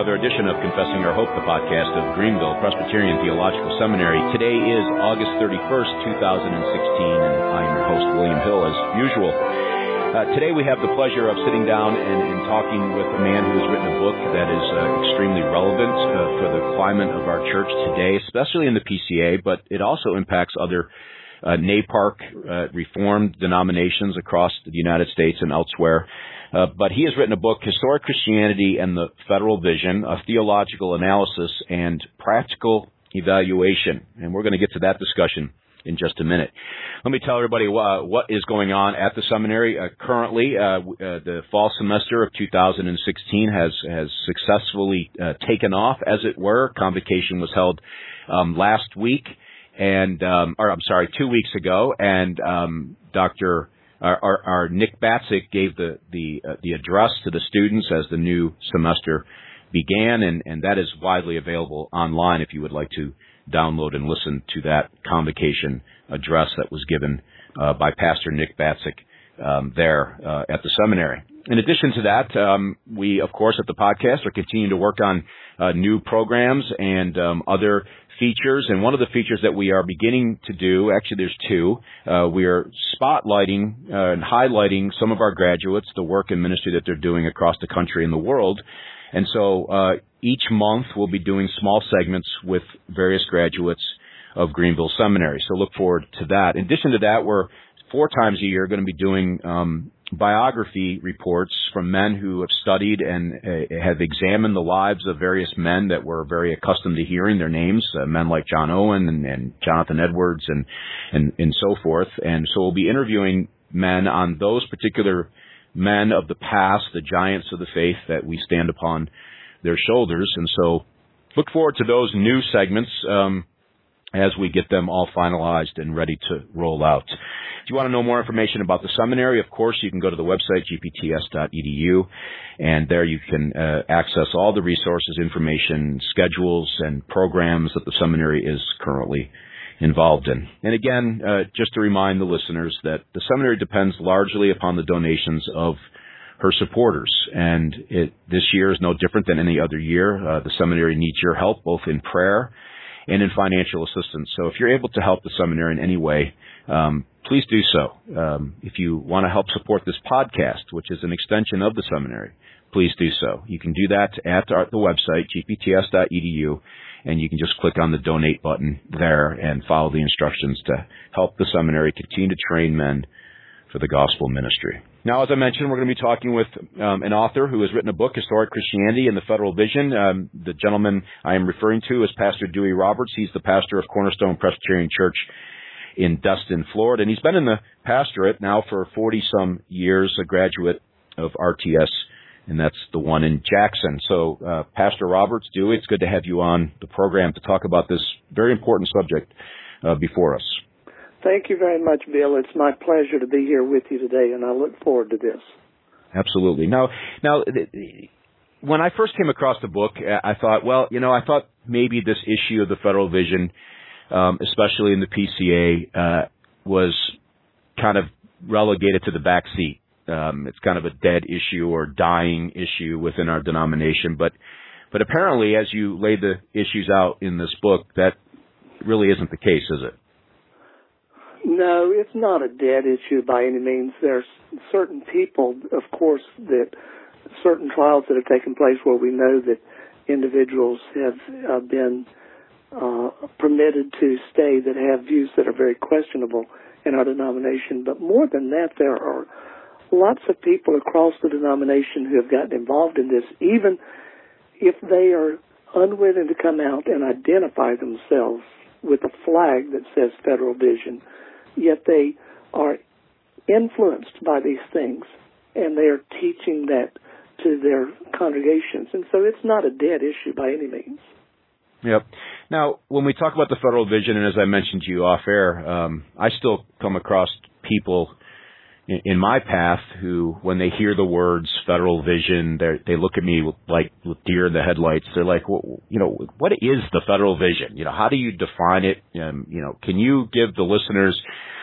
another edition of Confessing Our Hope, the podcast of Greenville Presbyterian Theological Seminary. Today is August 31st, 2016, and I am your host, William Hill, as usual. Today we have the pleasure of sitting down and talking with a man who has written a book that is extremely relevant for the climate of our church today, especially in the PCA, but it also impacts other NAPARC Reformed denominations across the United States and elsewhere. But he has written a book, Historic Christianity and the Federal Vision, a theological analysis and practical evaluation. And we're going to get to that discussion in just a minute. Let me tell everybody what is going on at the seminary. Currently, the fall semester of 2016 has successfully taken off, as it were. Convocation was held last week, and 2 weeks ago, and Our Nick Batzik gave the address to the students as the new semester began, and that is widely available online if you would like to download and listen to that convocation address that was given by Pastor Nick Batzik there at the seminary. In addition to that, we, of course, at the podcast are continuing to work on new programs and other features. And one of the features that we are beginning to do, actually there's two, we are spotlighting and highlighting some of our graduates, the work and ministry that they're doing across the country and the world. And so each month we'll be doing small segments with various graduates of Greenville Seminary. So look forward to that. In addition to that, we're 4 times a year going to be doing biography reports from men who have studied and have examined the lives of various men that we're very accustomed to hearing their names, men like John Owen and Jonathan Edwards and so forth. And so we'll be interviewing men on those particular men of the past, the giants of the faith that we stand upon their shoulders. And so look forward to those new segments as we get them all finalized and ready to roll out. If you want to know more information about the seminary, of course, you can go to the website, gpts.edu, and there you can access all the resources, information, schedules, and programs that the seminary is currently involved in. And again, just to remind the listeners that the seminary depends largely upon the donations of her supporters, and this year is no different than any other year. The seminary needs your help, both in prayer and in financial assistance. So if you're able to help the seminary in any way, please do so. If you want to help support this podcast, which is an extension of the seminary, please do so. You can do that at the website, gpts.edu, and you can just click on the donate button there and follow the instructions to help the seminary continue to train men for the gospel ministry. Now, as I mentioned, we're going to be talking with an author who has written a book, Historic Christianity and the Federal Vision. The gentleman I am referring to is Pastor Dewey Roberts. He's the pastor of Cornerstone Presbyterian Church in Destin, Florida, and he's been in the pastorate now for 40-some years, a graduate of RTS, and that's the one in Jackson. So, Pastor Roberts, Dewey, it's good to have you on the program to talk about this very important subject before us. Thank you very much, Bill. It's my pleasure to be here with you today, and I look forward to this. Absolutely. Now, when I first came across the book, I thought, I thought maybe this issue of the Federal Vision, especially in the PCA, was kind of relegated to the back seat. It's kind of a dead issue or dying issue within our denomination. But apparently, as you lay the issues out in this book, that really isn't the case, is it? No, it's not a dead issue by any means. There's certain people, of course, that certain trials that have taken place where we know that individuals have been permitted to stay that have views that are very questionable in our denomination. But more than that, there are lots of people across the denomination who have gotten involved in this, even if they are unwilling to come out and identify themselves with a flag that says Federal Vision. Yet they are influenced by these things, and they are teaching that to their congregations. And so it's not a dead issue by any means. Yep. Now, when we talk about the Federal Vision, and as I mentioned to you off air, I still come across people in my path who, when they hear the words Federal Vision, they look at me like with deer in the headlights. They're like, well, what is the Federal Vision? How do you define it? Can you give the listeners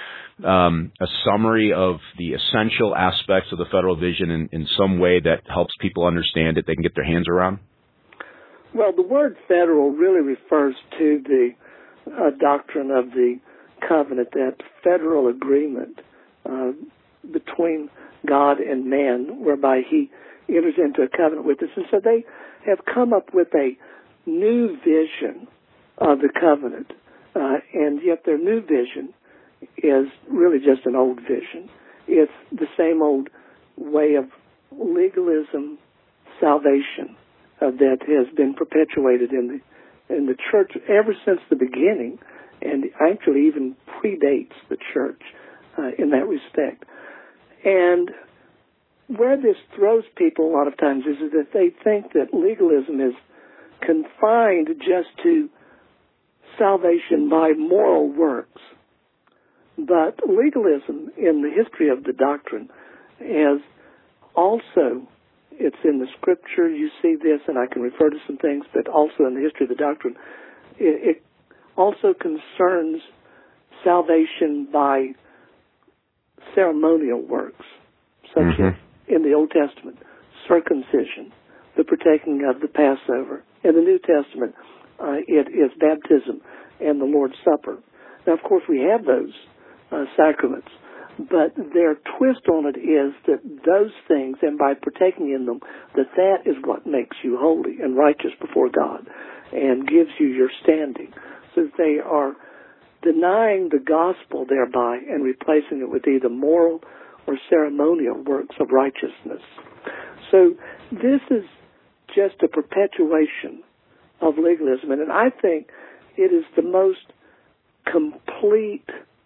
a summary of the essential aspects of the Federal Vision in some way that helps people understand it, they can get their hands around? Well, the word federal really refers to the doctrine of the covenant, that federal agreement between God and man, whereby he enters into a covenant with us. And so they have come up with a new vision of the covenant, and yet their new vision is really just an old vision. It's the same old way of legalism, salvation, that has been perpetuated in the church ever since the beginning, and actually even predates the church in that respect. And where this throws people a lot of times is that they think that legalism is confined just to salvation by moral works. But legalism in the history of the doctrine has also, it's in the scripture, you see this, and I can refer to some things, but also in the history of the doctrine, it also concerns salvation by ceremonial works, such as in the Old Testament, circumcision, the partaking of the Passover. In the New Testament, it is baptism and the Lord's Supper. Now, of course, we have those sacraments, but their twist on it is that those things, and by partaking in them, that is what makes you holy and righteous before God and gives you your standing. So they are denying the gospel thereby and replacing it with either moral or ceremonial works of righteousness. So this is just a perpetuation of legalism, and I think it is the most complete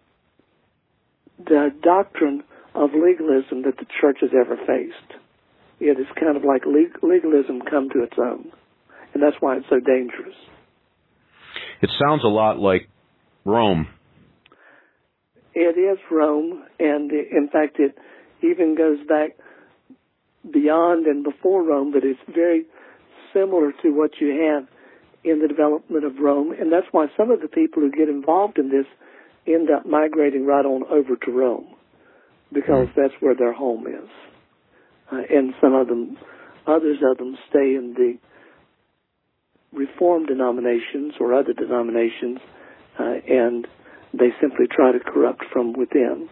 doctrine of legalism that the church has ever faced. It is kind of like legalism come to its own, and that's why it's so dangerous. It sounds a lot like Rome. It is Rome, and in fact it even goes back beyond and before Rome, but it's very similar to what you have in the development of Rome, and that's why some of the people who get involved in this end up migrating right on over to Rome, because that's where their home is. And others of them stay in the Reformed denominations or other denominations, and they simply try to corrupt from within.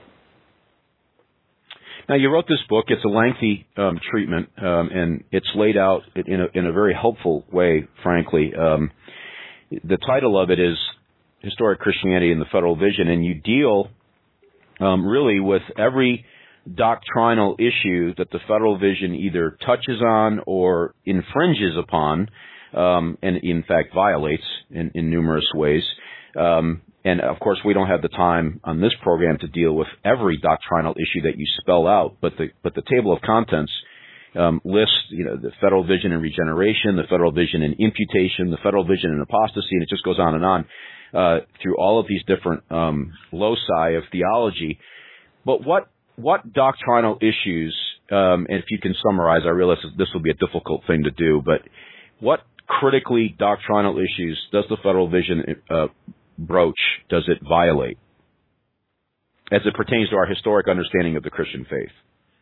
Now, you wrote this book. It's a lengthy treatment, and it's laid out in a very helpful way, frankly. The title of it is Historic Christianity and the Federal Vision, and you deal really with every doctrinal issue that the Federal Vision either touches on or infringes upon, and in fact violates in numerous ways. And of course, we don't have the time on this program to deal with every doctrinal issue that you spell out, but the table of contents lists, the Federal Vision in regeneration, the Federal Vision in imputation, the Federal Vision in apostasy, and it just goes on and on through all of these different loci of theology. But what doctrinal issues, and if you can summarize, I realize this will be a difficult thing to do, but what critically doctrinal issues does the Federal Vision broach, does it violate, as it pertains to our historic understanding of the Christian faith?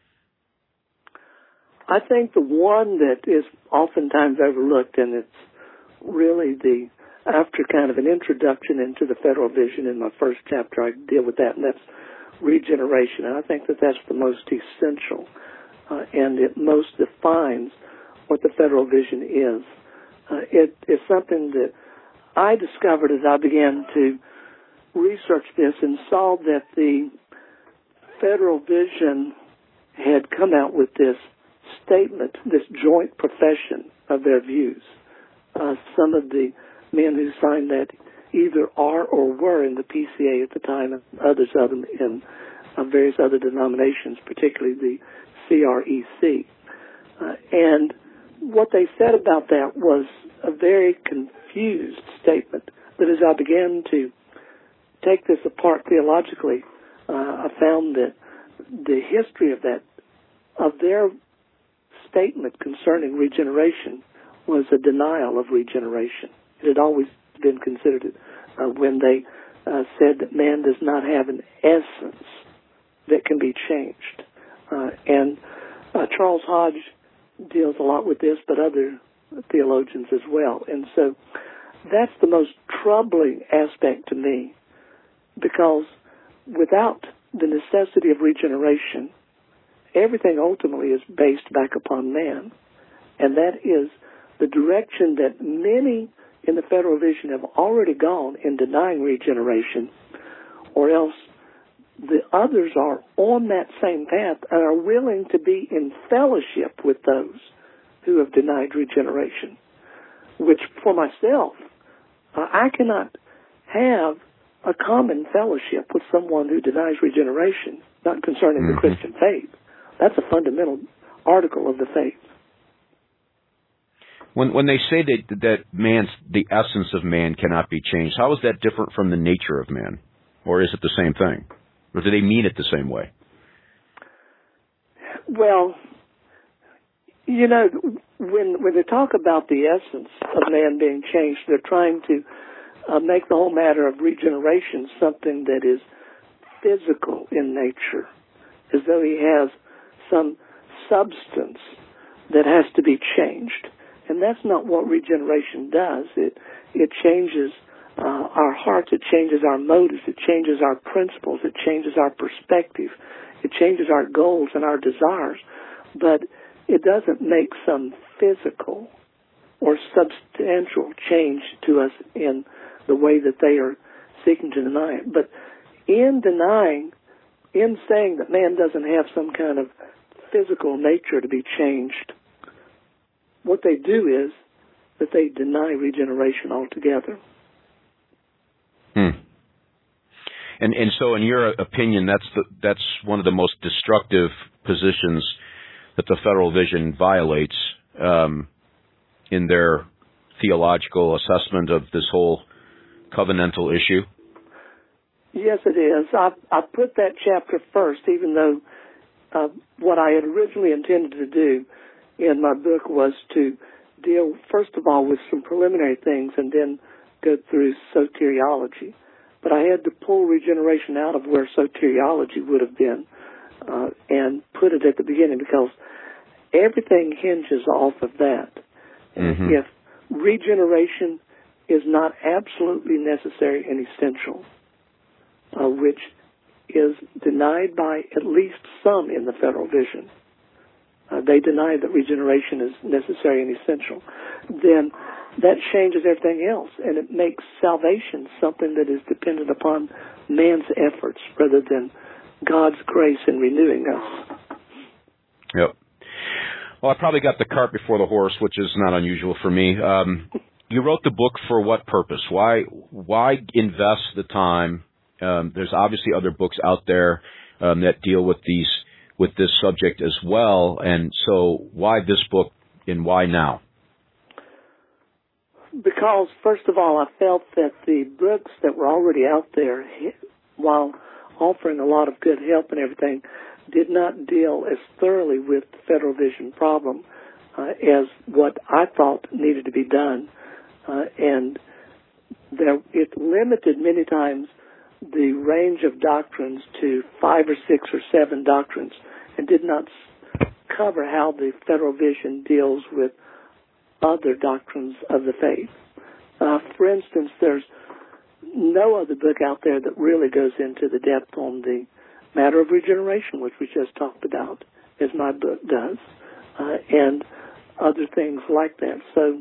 I think the one that is oftentimes overlooked, and it's really after kind of an introduction into the Federal Vision in my first chapter, I deal with that, and that's regeneration. And I think that that's the most essential, and it most defines what the Federal Vision is. It is something that I discovered as I began to research this and saw that the Federal Vision had come out with this statement, this joint profession of their views. Some of the men who signed that either are or were in the PCA at the time, and others of them in various other denominations, particularly the CREC. And what they said about that was a very confused statement, that as I began to take this apart theologically, I found that the history of their statement concerning regeneration was a denial of regeneration. It had always been considered when they said that man does not have an essence that can be changed. And Charles Hodge deals a lot with this, but other theologians as well. And so that's the most troubling aspect to me, because without the necessity of regeneration, everything ultimately is based back upon man. And that is the direction that many in the Federal Vision have already gone in denying regeneration, or else the others are on that same path and are willing to be in fellowship with those who have denied regeneration, which for myself, I cannot have a common fellowship with someone who denies regeneration, not concerning the Christian faith. That's a fundamental article of the faith. When they say that the essence of man cannot be changed, how is that different from the nature of man? Or is it the same thing? Or do they mean it the same way? Well, you know, when they talk about the essence of man being changed, they're trying to make the whole matter of regeneration something that is physical in nature, as though he has some substance that has to be changed. And that's not what regeneration does. It changes our hearts, it changes our motives, it changes our principles, it changes our perspective, it changes our goals and our desires, but it doesn't make some physical or substantial change to us in the way that they are seeking to deny it. But in saying that man doesn't have some kind of physical nature to be changed, what they do is that they deny regeneration altogether. And so, in your opinion, that's one of the most destructive positions that the Federal Vision violates in their theological assessment of this whole covenantal issue. Yes, it is. I put that chapter first, even though what I had originally intended to do in my book was to deal, first of all, with some preliminary things and then go through soteriology. But I had to pull regeneration out of where soteriology would have been and put it at the beginning, because everything hinges off of that. And if regeneration is not absolutely necessary and essential, which is denied by at least some in the Federal Vision, they deny that regeneration is necessary and essential, then that changes everything else, and it makes salvation something that is dependent upon man's efforts rather than God's grace in renewing us. Yep. Well, I probably got the cart before the horse, which is not unusual for me. You wrote the book for what purpose? Why invest the time? There's obviously other books out there that deal with this subject as well, and so why this book and why now? Because, first of all, I felt that the books that were already out there, while offering a lot of good help and everything, did not deal as thoroughly with the Federal Vision problem as what I thought needed to be done. And it limited many times the range of doctrines to 5 or 6 or 7 doctrines, and did not cover how the Federal Vision deals with other doctrines of the faith. For instance, there's no other book out there that really goes into the depth on the matter of regeneration, which we just talked about, as my book does, and other things like that. So,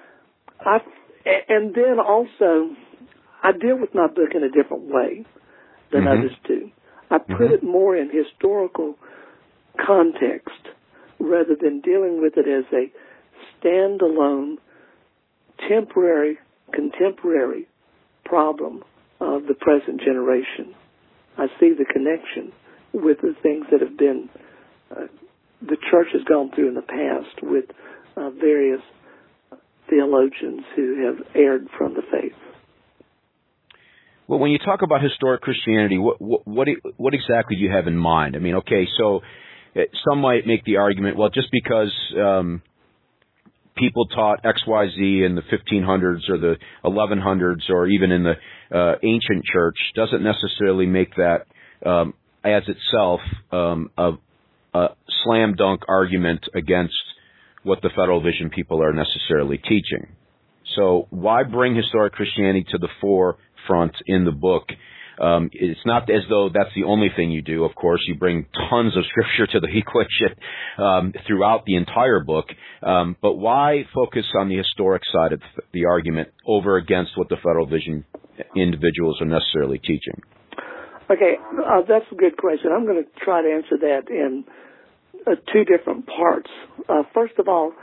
and then also, I deal with my book in a different way than others do. I put it more in historical context rather than dealing with it as a standalone, temporary, contemporary problem of the present generation. I see the connection with the things that have been, the church has gone through in the past with various theologians who have erred from the faith. Well, when you talk about historic Christianity, what exactly do you have in mind? I mean, okay, so some might make the argument, well, just because people taught XYZ in the 1500s or the 1100s or even in the ancient church doesn't necessarily make that as itself a slam dunk argument against what the Federal Vision people are necessarily teaching. So why bring historic Christianity to the forefront in the book? It's not as though that's the only thing you do. Of course, you bring tons of scripture to the equation throughout the entire book. But why focus on the historic side of the argument over against what the Federal Vision individuals are necessarily teaching? Okay, that's a good question. I'm going to try to answer that in two different parts. First of all,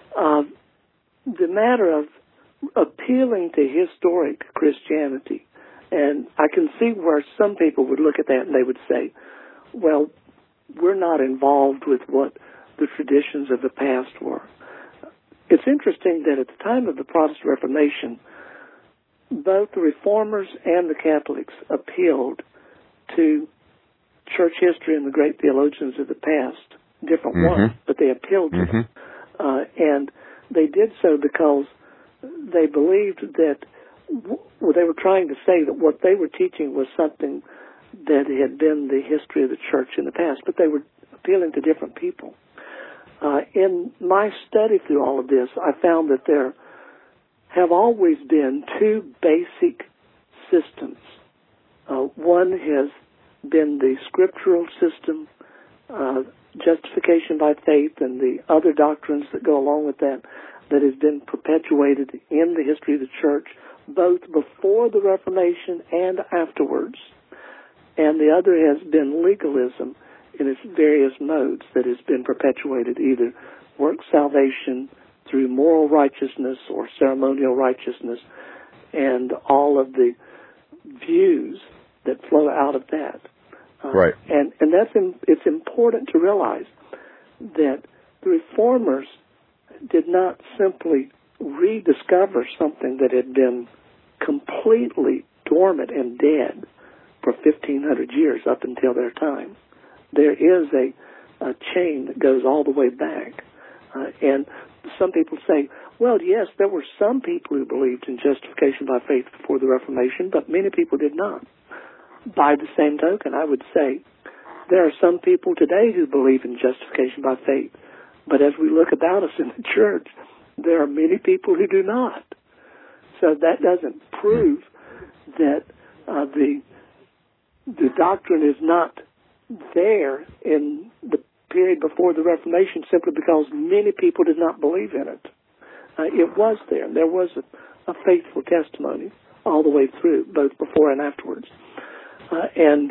the matter of appealing to historic Christianity. And I can see where some people would look at that and they would say, well, we're not involved with what the traditions of the past were. It's interesting that at the time of the Protestant Reformation, both the Reformers and the Catholics appealed to church history and the great theologians of the past, different ones, but they appealed to them. And they did so because they believed that they were trying to say that what they were teaching was something that had been the history of the church in the past, but they were appealing to different people. In my study through all of this, I found that there have always been two basic systems. One has been the scriptural system, justification by faith, and the other doctrines that go along with that has been perpetuated in the history of the church, both before the Reformation and afterwards. And the other has been legalism in its various modes that has been perpetuated, either work salvation through moral righteousness or ceremonial righteousness, and all of the views that flow out of that. Right. And it's important to realize that the Reformers did not simply rediscover something that had been completely dormant and dead for 1,500 years up until their time. There is a chain that goes all the way back. And some people say, well, yes, there were some people who believed in justification by faith before the Reformation, but many people did not. By the same token, I would say there are some people today who believe in justification by faith, but as we look about us in the church, there are many people who do not. So that doesn't prove that the doctrine is not there in the period before the Reformation simply because many people did not believe in it. It was there. There was a faithful testimony all the way through, both before and afterwards. And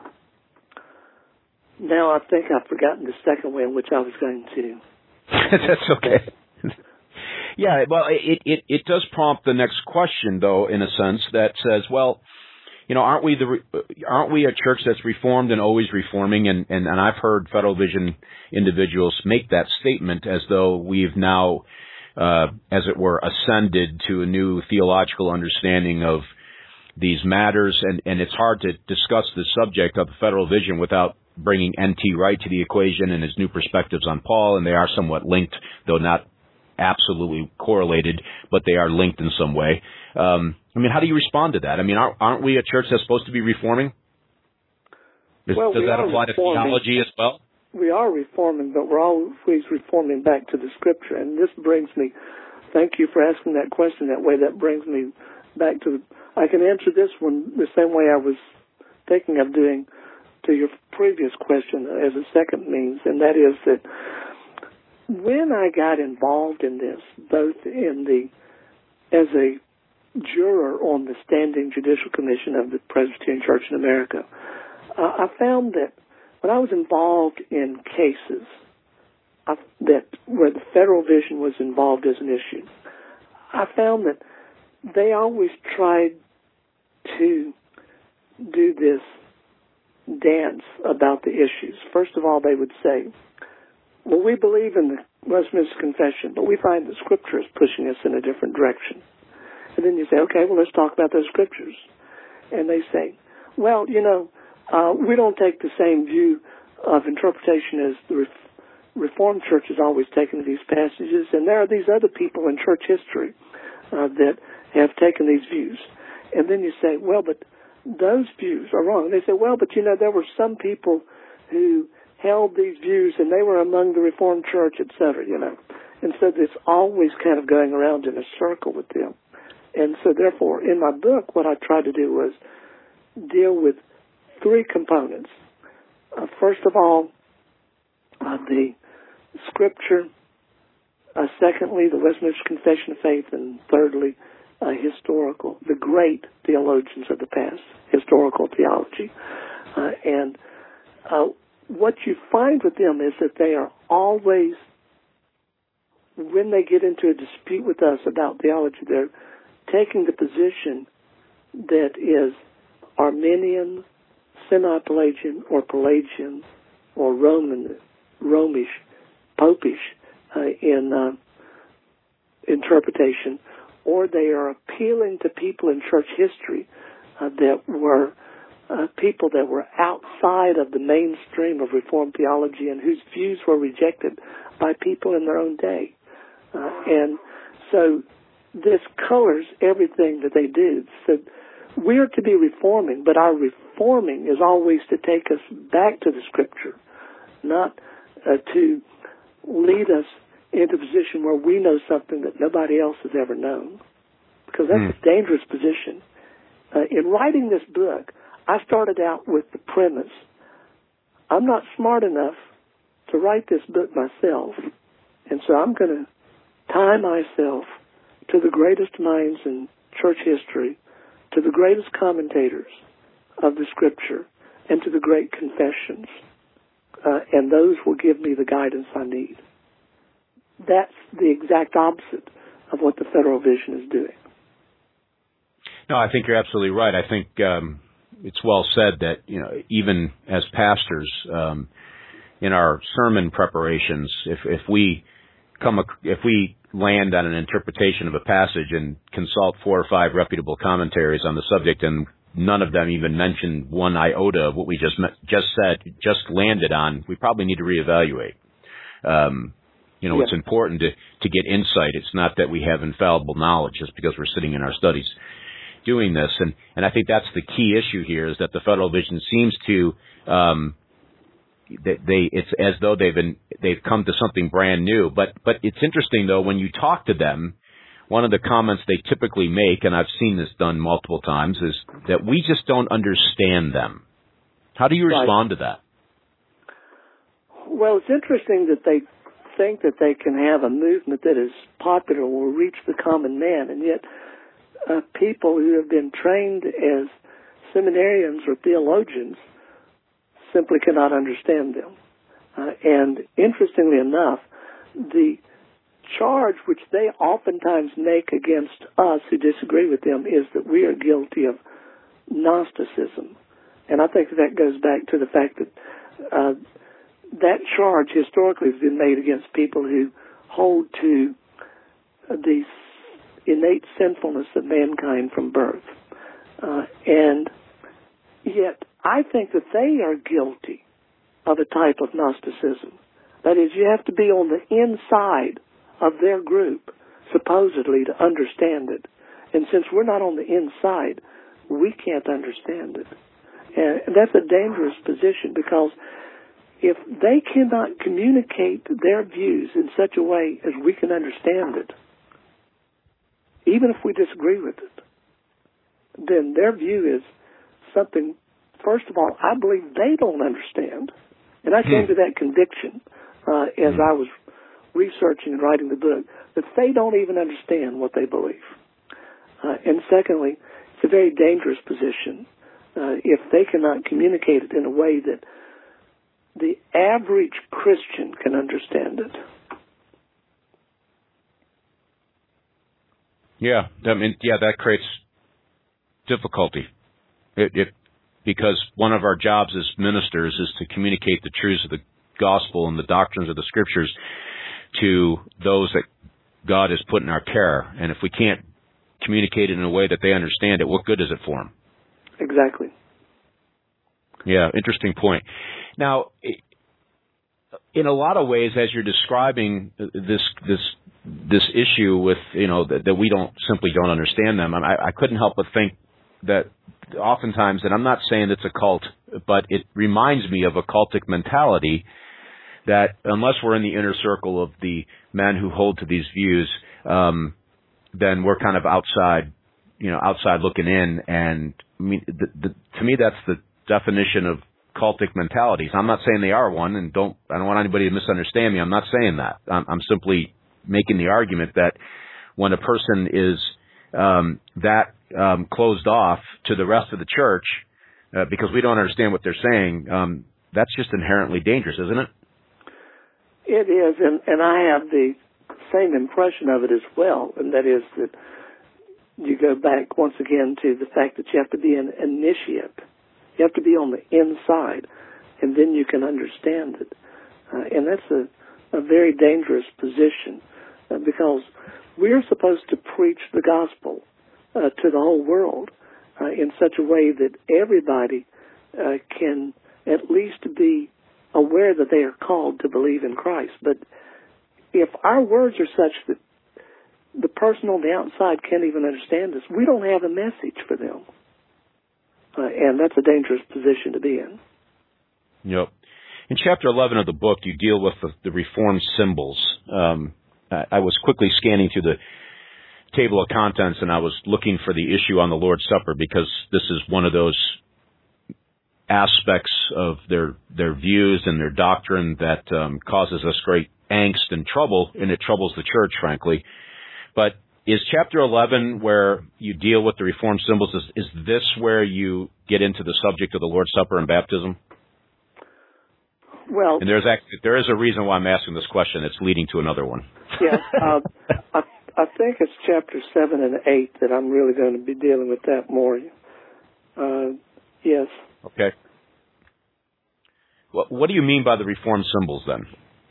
now I think I've forgotten the second way in which I was going to. That's okay. Yeah, well, it does prompt the next question, though, in a sense that says, well, you know, aren't we a church that's reformed and always reforming? And I've heard Federal Vision individuals make that statement as though we've now, as it were, ascended to a new theological understanding of these matters. And it's hard to discuss the subject of the Federal Vision without bringing N.T. Wright to the equation and his new perspectives on Paul, and they are somewhat linked, though not absolutely correlated, but they are linked in some way. I mean, how do you respond to that? I mean, aren't we a church that's supposed to be reforming? Does that apply to theology as well? We are reforming, but we're always reforming back to the Scripture. And this brings me, thank you for asking that question that way, that brings me back to, I can answer this one the same way I was thinking of doing to your previous question as a second means, and that is that when I got involved in this, both as a juror on the Standing Judicial Commission of the Presbyterian Church in America, I found that when I was involved in cases where the Federal Vision was involved as an issue, I found that they always tried to do this dance about the issues. First of all, they would say, well, we believe in the Westminster Confession, but we find that Scripture is pushing us in a different direction. And then you say, okay, well, let's talk about those Scriptures. And they say, well, you know, we don't take the same view of interpretation as the Reformed Church has always taken these passages, and there are these other people in church history that have taken these views. And then you say, well, but those views are wrong. And they say, well, but you know, there were some people who held these views, and they were among the Reformed Church, etc., you know. And so it's always kind of going around in a circle with them. And so therefore, in my book, what I tried to do was deal with three components. First of all, the Scripture. Secondly, the Westminster Confession of Faith. And thirdly, the great theologians of the past, historical theology. And what you find with them is that they are always, when they get into a dispute with us about theology, they're taking the position that is Arminian, semi-Pelagian, or Pelagian, or Romish, Popish in interpretation, or they are appealing to people in church history that were people that were outside of the mainstream of Reformed theology and whose views were rejected by people in their own day. And so this colors everything that they do. So we are to be reforming, but our reforming is always to take us back to the Scripture, not to lead us into a position where we know something that nobody else has ever known, because that's a dangerous position. In writing this book, I started out with the premise, I'm not smart enough to write this book myself, and so I'm going to tie myself to the greatest minds in church history, to the greatest commentators of the Scripture, and to the great confessions, and those will give me the guidance I need. That's the exact opposite of what the Federal Vision is doing. No, I think you're absolutely right. I think it's well said that, you know, even as pastors, in our sermon preparations, if we land on an interpretation of a passage and consult 4 or 5 reputable commentaries on the subject, and none of them even mention one iota of what we just landed on, we probably need to reevaluate. It's important to get insight. It's not that we have infallible knowledge just because we're sitting in our studies doing this. And I think that's the key issue here, is that the Federal Vision seems to, it's as though they've come to something brand new. But it's interesting, though, when you talk to them, one of the comments they typically make, and I've seen this done multiple times, is that we just don't understand them. How do you respond to that? Well, it's interesting that they think that they can have a movement that is popular or will reach the common man, and yet people who have been trained as seminarians or theologians simply cannot understand them. And interestingly enough, the charge which they oftentimes make against us who disagree with them is that we are guilty of Gnosticism. And I think that goes back to the fact that that charge historically has been made against people who hold to the innate sinfulness of mankind from birth. And yet I think that they are guilty of a type of Gnosticism. That is, you have to be on the inside of their group, supposedly, to understand it. And since we're not on the inside, we can't understand it. And that's a dangerous position, because if they cannot communicate their views in such a way as we can understand it, even if we disagree with it, then their view is something, first of all, I believe they don't understand. And I came to that conviction as I was researching and writing the book, that they don't even understand what they believe. And secondly, it's a very dangerous position if they cannot communicate it in a way that the average Christian can understand it. That creates difficulty. Because one of our jobs as ministers is to communicate the truths of the gospel and the doctrines of the Scriptures to those that God has put in our care. And if we can't communicate it in a way that they understand it, what good is it for them? Exactly. Yeah, interesting point. Now, in a lot of ways, as you're describing this issue with, that we don't understand them, I couldn't help but think that oftentimes, and I'm not saying it's a cult, but it reminds me of a cultic mentality that unless we're in the inner circle of the men who hold to these views, then we're kind of outside looking in. And I mean, to me, that's the definition of cultic mentalities. I'm not saying they are one, and I don't want anybody to misunderstand me. I'm not saying that. I'm simply making the argument that when a person is closed off to the rest of the church because we don't understand what they're saying, that's just inherently dangerous, isn't it? It is, and I have the same impression of it as well, and that is that you go back once again to the fact that you have to be an initiate. You have to be on the inside, and then you can understand it. And that's a very dangerous position because we're supposed to preach the gospel to the whole world in such a way that everybody can at least be aware that they are called to believe in Christ. But if our words are such that the person on the outside can't even understand us, we don't have a message for them. And that's a dangerous position to be in. Yep. In chapter 11 of the book, you deal with the Reformed symbols. I was quickly scanning through the table of contents, and I was looking for the issue on the Lord's Supper because this is one of those aspects of their views and their doctrine that causes us great angst and trouble, and it troubles the church, frankly. But is chapter 11 where you deal with the Reformed symbols, is this where you get into the subject of the Lord's Supper and baptism? Well, and there is a reason why I'm asking this question. It's leading to another one. Yes, I think it's chapter 7 and 8 that I'm really going to be dealing with that more. Yes. Okay. What do you mean by the Reformed symbols then?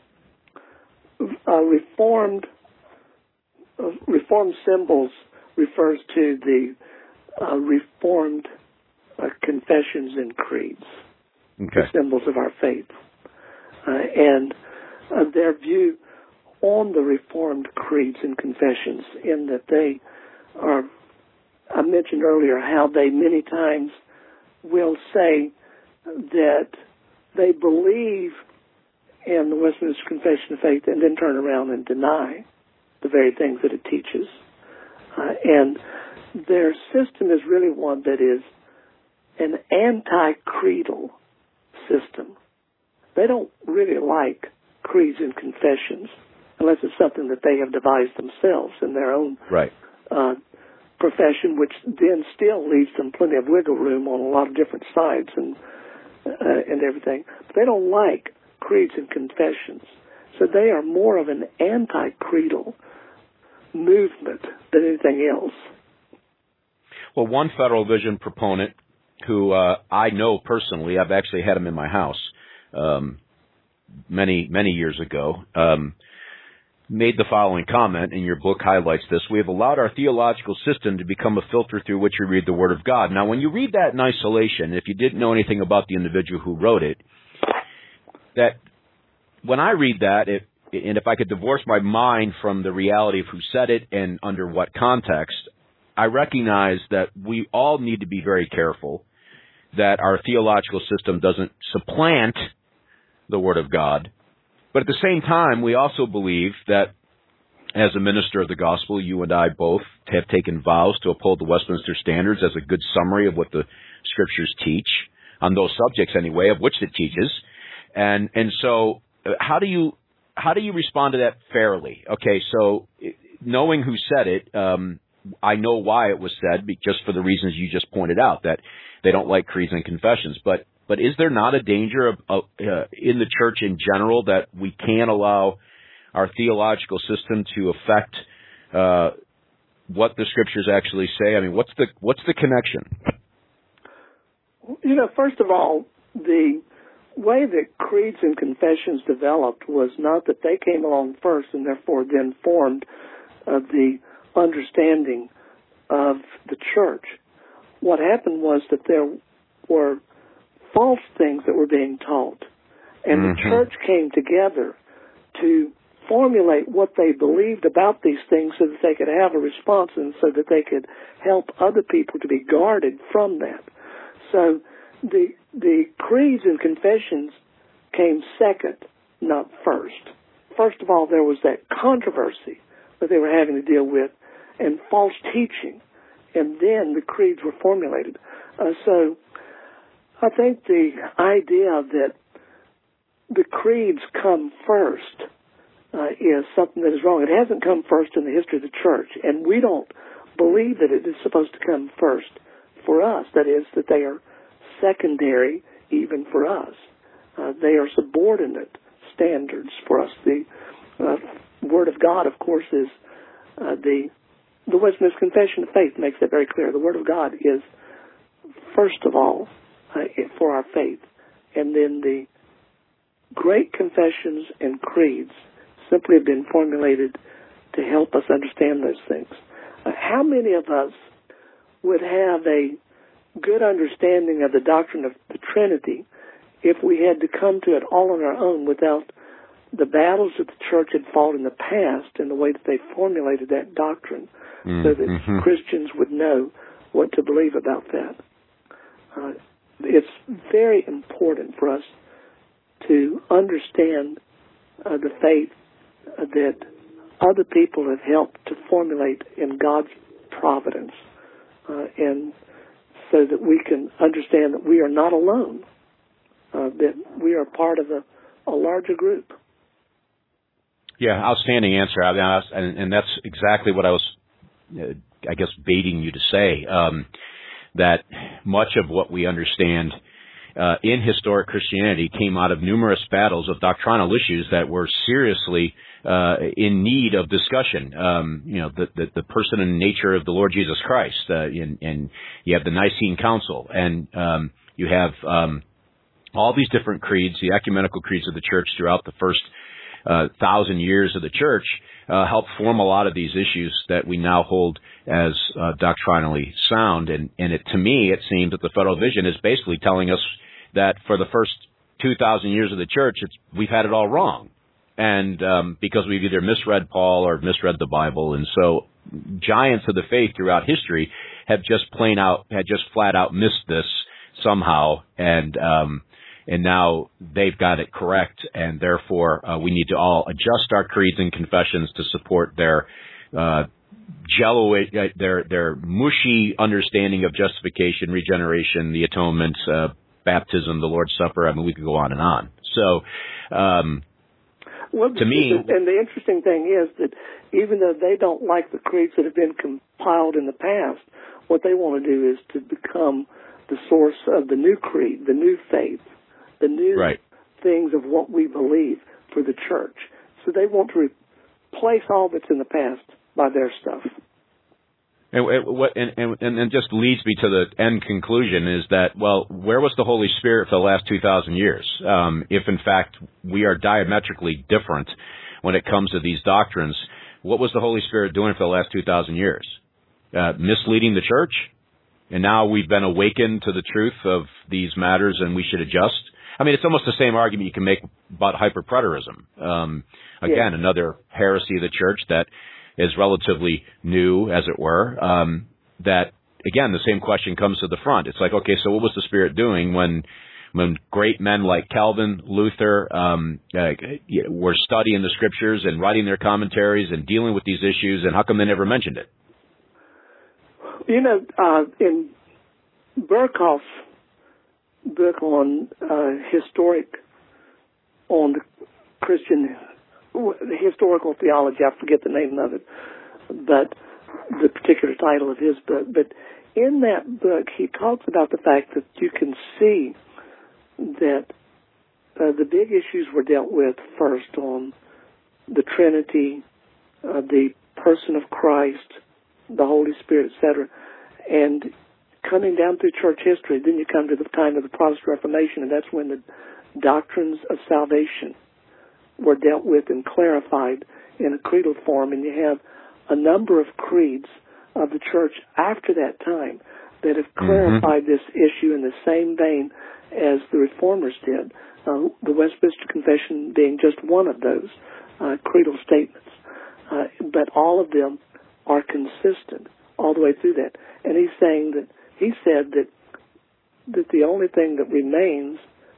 Reformed symbols refers to the Reformed confessions and creeds, okay, the symbols of our faith, and their view on the Reformed creeds and confessions, in that they are, I mentioned earlier how they many times will say that they believe in the Westminster Confession of Faith and then turn around and deny the very things that it teaches. And their system is really one that is an anti-creedal system. They don't really like creeds and confessions unless it's something that they have devised themselves in their own profession, which then still leaves them plenty of wiggle room on a lot of different sides and everything. But they don't like creeds and confessions. So they are more of an anti-creedal movement than anything else. Well, one Federal Vision proponent who I know personally, I've actually had him in my house many years ago, made the following comment, and your book highlights this: we have allowed our theological system to become a filter through which we read the Word of God. Now, when you read that in isolation, if you didn't know anything about the individual who wrote it, that when I read that, and if I could divorce my mind from the reality of who said it and under what context, I recognize that we all need to be very careful that our theological system doesn't supplant the Word of God. But at the same time, we also believe that as a minister of the gospel, you and I both have taken vows to uphold the Westminster Standards as a good summary of what the Scriptures teach, on those subjects anyway, of which it teaches. And so how do you respond to that fairly? Okay, so knowing who said it, I know why it was said, just for the reasons you just pointed out, that they don't like creeds and confessions. But is there not a danger in the church in general that we can't allow our theological system to affect what the Scriptures actually say? I mean, what's the connection? First of all, the way that creeds and confessions developed was not that they came along first and therefore then formed the understanding of the church. What happened was that there were false things that were being taught, and the church came together to formulate what they believed about these things so that they could have a response and so that they could help other people to be guarded from that. So the creeds and confessions came second not first. First of all, there was that controversy that they were having to deal with and false teaching, and then the creeds were formulated. So I think the idea that the creeds come first is something that is wrong. It hasn't come first in the history of the church, and we don't believe that it is supposed to come first for us. That is, that they are secondary even for us. They are subordinate standards for us. The Word of God, of course, is the Westminster Confession of Faith makes that very clear. The Word of God is first of all for our faith, and then the great confessions and creeds simply have been formulated to help us understand those things. How many of us would have a good understanding of the doctrine of the Trinity if we had to come to it all on our own without the battles that the church had fought in the past and the way that they formulated that doctrine so that Christians would know what to believe about that? It's very important for us to understand the faith that other people have helped to formulate in God's providence, and so that we can understand that we are not alone, that we are part of a larger group. Yeah, outstanding answer. And that's exactly what I was, I guess, baiting you to say, that much of what we understand in historic Christianity came out of numerous battles of doctrinal issues that were seriously in need of discussion. The person and nature of the Lord Jesus Christ, and you have the Nicene Council, and you have all these different creeds, the ecumenical creeds of the church throughout the first 1,000 years of the church, helped form a lot of these issues that we now hold as doctrinally sound. And to me, it seems that the Federal Vision is basically telling us that for the first 2,000 years of the church, we've had it all wrong. And because we've either misread Paul or misread the Bible. And so giants of the faith throughout history have just flat out missed this somehow. And now they've got it correct, and therefore we need to all adjust our creeds and confessions to support their their mushy understanding of justification, regeneration, the atonement, baptism, the Lord's Supper. I mean, we could go on and on. So, to me, and the interesting thing is that even though they don't like the creeds that have been compiled in the past, what they want to do is to become the source of the new creed, the new faith, the new things of what we believe for the church. So they want to replace all that's in the past by their stuff. And just leads me to the end conclusion is that, well, where was the Holy Spirit for the last 2,000 years? If, in fact, we are diametrically different when it comes to these doctrines, what was the Holy Spirit doing for the last 2,000 years? Misleading the church? And now we've been awakened to the truth of these matters and we should adjust? I mean, it's almost the same argument you can make about hyperpreterism. Again, another heresy of the church that is relatively new, as it were, that, again, the same question comes to the front. It's like, okay, so what was the Spirit doing when great men like Calvin, Luther, were studying the Scriptures and writing their commentaries and dealing with these issues, and how come they never mentioned it? You know, in Berkhoff's book on the Christian historical theology, I forget the name of it, but the particular title of his book. But in that book, he talks about the fact that you can see that the big issues were dealt with first on the Trinity, the person of Christ, the Holy Spirit, etc. And coming down through church history, then you come to the time of the Protestant Reformation, and that's when the doctrines of salvation were dealt with and clarified in a creedal form, and you have a number of creeds of the church after that time that have clarified this issue in the same vein as the Reformers did, the Westminster Confession being just one of those creedal statements. But all of them are consistent all the way through that. And he said that the only thing that remains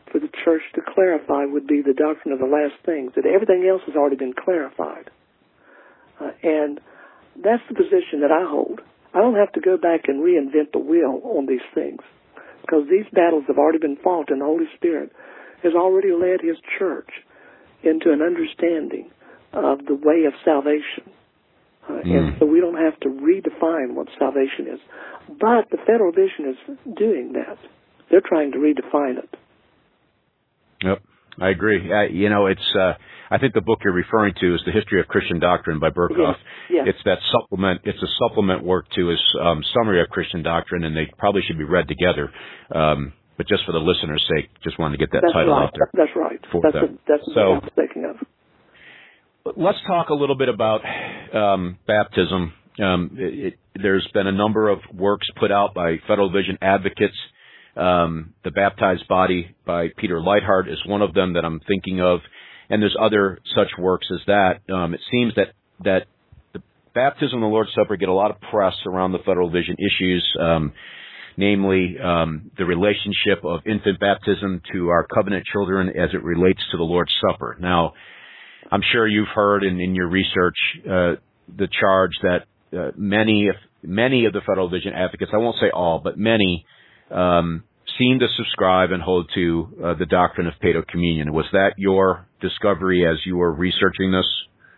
for the church to clarify would be the doctrine of the last things, that everything else has already been clarified. And that's the position that I hold. I don't have to go back and reinvent the wheel on these things, because these battles have already been fought, and the Holy Spirit has already led His church into an understanding of the way of salvation. And so we don't have to redefine what salvation is. But the Federal Vision is doing that. They're trying to redefine it. Yep, I agree. It's I think the book you're referring to is The History of Christian Doctrine by Berkhoff. Yes. It's that supplement. It's a supplement work to his summary of Christian doctrine, and they probably should be read together. But just for the listener's sake, just wanted to get that title out there. That's right. That's what I was thinking of. Let's talk a little bit about baptism. There's been a number of works put out by Federal Vision advocates. The Baptized Body by Peter Leithart is one of them that I'm thinking of, and there's other such works as that. It seems that the baptism and the Lord's Supper get a lot of press around the Federal Vision issues, namely the relationship of infant baptism to our covenant children as it relates to the Lord's Supper. Now, I'm sure you've heard in your research the charge that many of the Federal Vision advocates, I won't say all, but many, seem to subscribe and hold to the doctrine of paedo communion. Was that your discovery as you were researching this?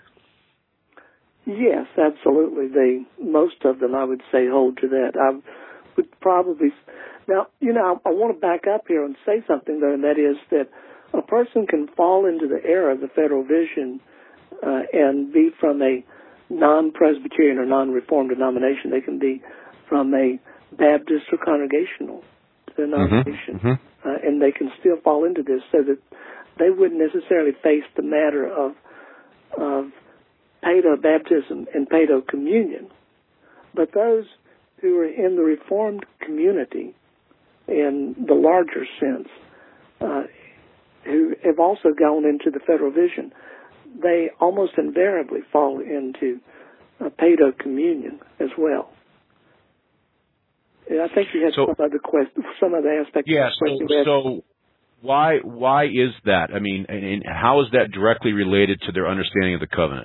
Yes, absolutely. Most of them, I would say, hold to that. I would probably... Now, I want to back up here and say something, though, and that is that a person can fall into the error of the Federal Vision and be from a non-Presbyterian or non-Reformed denomination. They can be from a Baptist or Congregational denomination, and they can still fall into this, so that they wouldn't necessarily face the matter of paedo baptism and paedo communion. But those who are in the Reformed community, in the larger sense, who have also gone into the Federal Vision, they almost invariably fall into paedo communion as well. And I think you had some other aspect. Yeah. So why is that? I mean, and how is that directly related to their understanding of the covenant?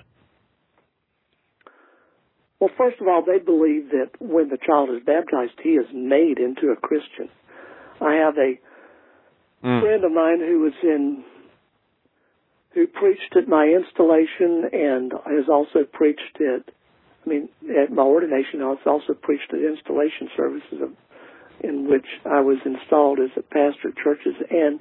Well, first of all, they believe that when the child is baptized, he is made into a Christian. I have a friend of mine who preached at my installation and has also preached at my ordination. I also preached at installation services in which I was installed as a pastor at churches. And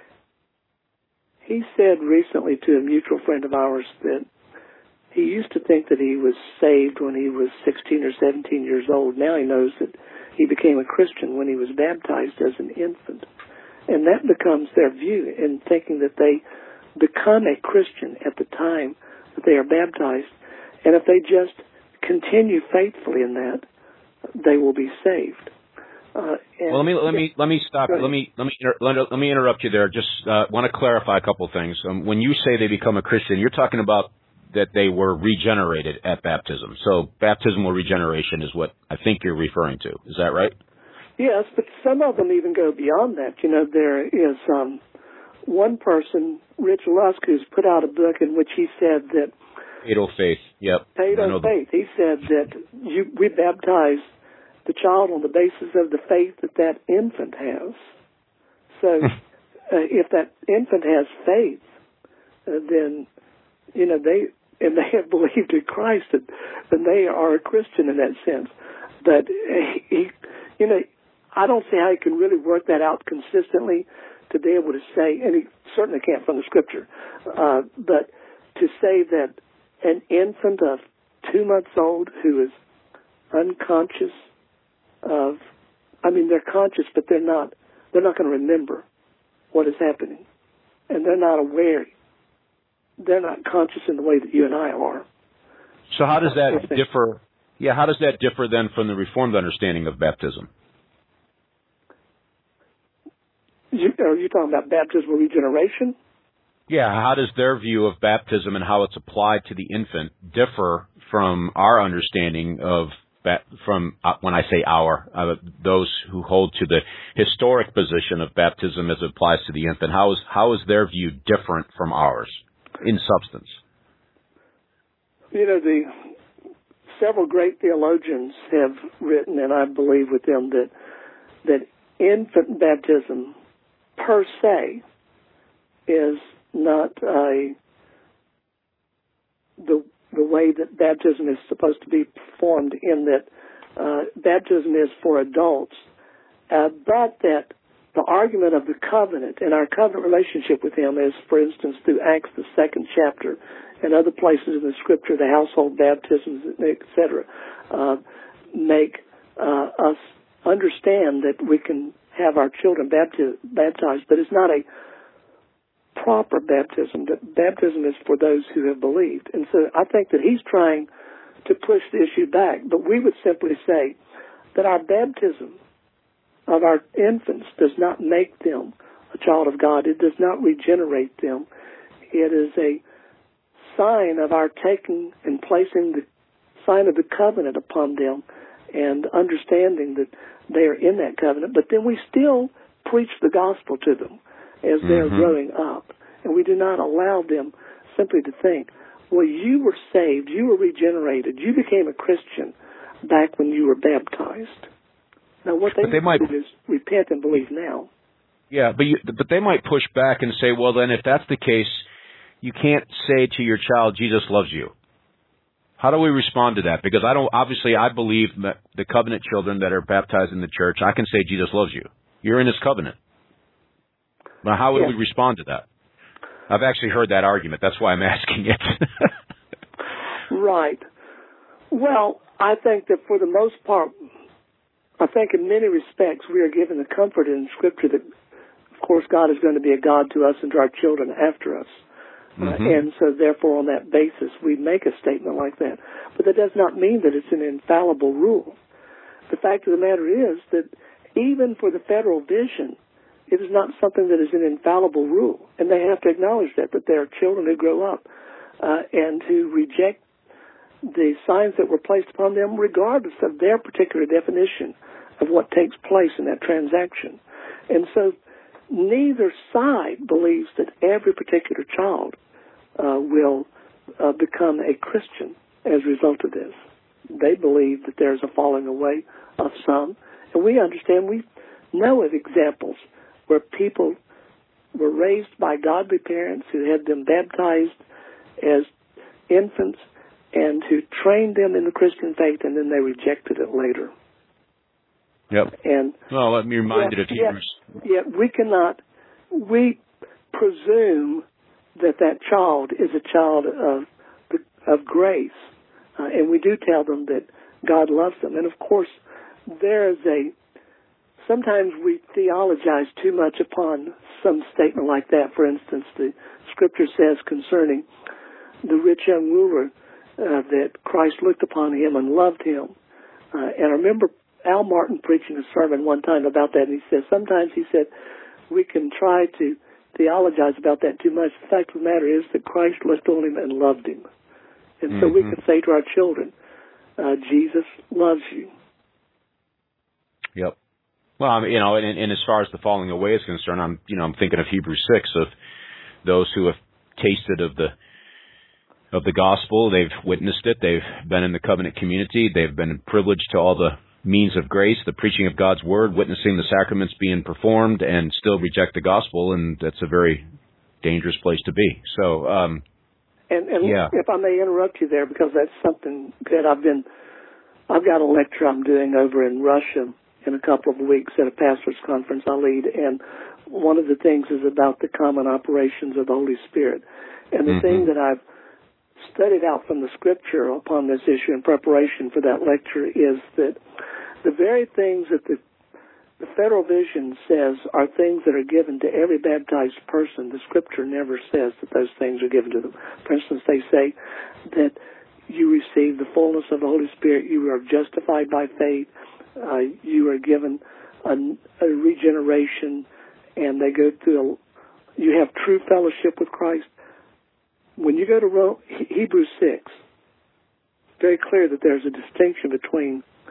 he said recently to a mutual friend of ours that he used to think that he was saved when he was 16 or 17 years old. Now he knows that he became a Christian when he was baptized as an infant. And that becomes their view in thinking that they become a Christian at the time that they are baptized. And if they just continue faithfully in that, they will be saved. Well, let me stop. Let me interrupt you there. Just want to clarify a couple of things. When you say they become a Christian, you're talking about that they were regenerated at baptism. So baptismal regeneration is what I think you're referring to. Is that right? Yes, but some of them even go beyond that. There is one person, Rich Lusk, who's put out a book in which he said that paedo faith. Yep. Paedo faith. He said that we baptize the child on the basis of the faith that infant has. So if that infant has faith, then they have believed in Christ, then they are a Christian in that sense. But I don't see how he can really work that out consistently to be able to say, and he certainly can't from the Scripture, but to say that an infant of 2 months old who is unconscious they're conscious, but they're not going to remember what is happening, and they're not aware. They're not conscious in the way that you and I are. So how does that differ? Yeah, how does that differ then from the Reformed understanding of baptism? Are you talking about baptismal regeneration? Yeah, how does their view of baptism and how it's applied to the infant differ from our understanding of when I say those who hold to the historic position of baptism as it applies to the infant, how is their view different from ours in substance? The several great theologians have written, and I believe with them, that infant baptism per se is not the way that baptism is supposed to be performed, in that baptism is for adults, but that the argument of the covenant and our covenant relationship with Him is, for instance, through Acts, the 2nd chapter, and other places in the Scripture, the household baptisms, etc., make us understand that we can have our children baptized, but it's not a proper baptism. That baptism is for those who have believed. And so I think that he's trying to push the issue back, but we would simply say that our baptism of our infants does not make them a child of God. It does not regenerate them. It is a sign of our taking and placing the sign of the covenant upon them and understanding that they are in that covenant. But then we still preach the gospel to them as they're growing up. And we do not allow them simply to think, well, you were saved, you were regenerated, you became a Christian back when you were baptized. Now, what they might do is repent and believe now. Yeah, but they might push back and say, well, then if that's the case, you can't say to your child, Jesus loves you. How do we respond to that? Because I believe that the covenant children that are baptized in the church, I can say Jesus loves you. You're in His covenant. Now, how would we respond to that? I've actually heard that argument. That's why I'm asking it. Right. Well, I think that for the most part, I think in many respects we are given the comfort in Scripture that, of course, God is going to be a God to us and to our children after us. And so, therefore, on that basis, we make a statement like that. But that does not mean that it's an infallible rule. The fact of the matter is that even for the federal vision, it is not something that is an infallible rule. And they have to acknowledge that there are children who grow up and who reject the signs that were placed upon them regardless of their particular definition of what takes place in that transaction. And so neither side believes that every particular child will become a Christian as a result of this. They believe that there's a falling away of some. And we understand, we know of examples where people were raised by godly parents who had them baptized as infants and who trained them in the Christian faith, and then they rejected it later. Yep. And let me remind you of Hebrews. We presume that child is a child of grace, and we do tell them that God loves them. And of course, sometimes we theologize too much upon some statement like that. For instance, the Scripture says concerning the rich young ruler that Christ looked upon him and loved him. And I remember Al Martin preaching a sermon one time about that, and sometimes he said, we can try to theologize about that too much. The fact of the matter is that Christ looked on him and loved him. And so we can say to our children, Jesus loves you. Yep. Well, and as far as the falling away is concerned, I'm thinking of Hebrews 6, of those who have tasted of the gospel. They've witnessed it. They've been in the covenant community. They've been privileged to all the means of grace, the preaching of God's word, witnessing the sacraments being performed, and still reject the gospel, and that's a very dangerous place to be. So, if I may interrupt you there, because that's something that I've got a lecture I'm doing over in Russia in a couple of weeks at a pastor's conference I lead, and one of the things is about the common operations of the Holy Spirit. And the thing that I've studied out from the Scripture upon this issue in preparation for that lecture is that the very things that the Federal Vision says are things that are given to every baptized person. The Scripture never says that those things are given to them. For instance, they say that you receive the fullness of the Holy Spirit, you are justified by faith, you are given a regeneration, and they go through you have true fellowship with Christ. When you go to Hebrews 6, very clear that there's a distinction between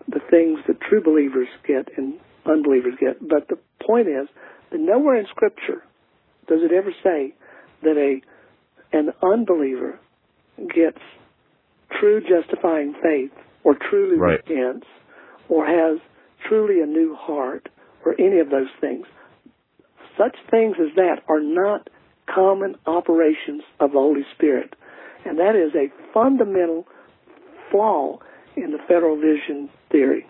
the things that true believers get and unbelievers get. But the point is that nowhere in Scripture does it ever say that an unbeliever gets true justifying faith or truly repents or has truly a new heart or any of those things. Such things as that are not common operations of the Holy Spirit. And that is a fundamental flaw in the federal vision theory.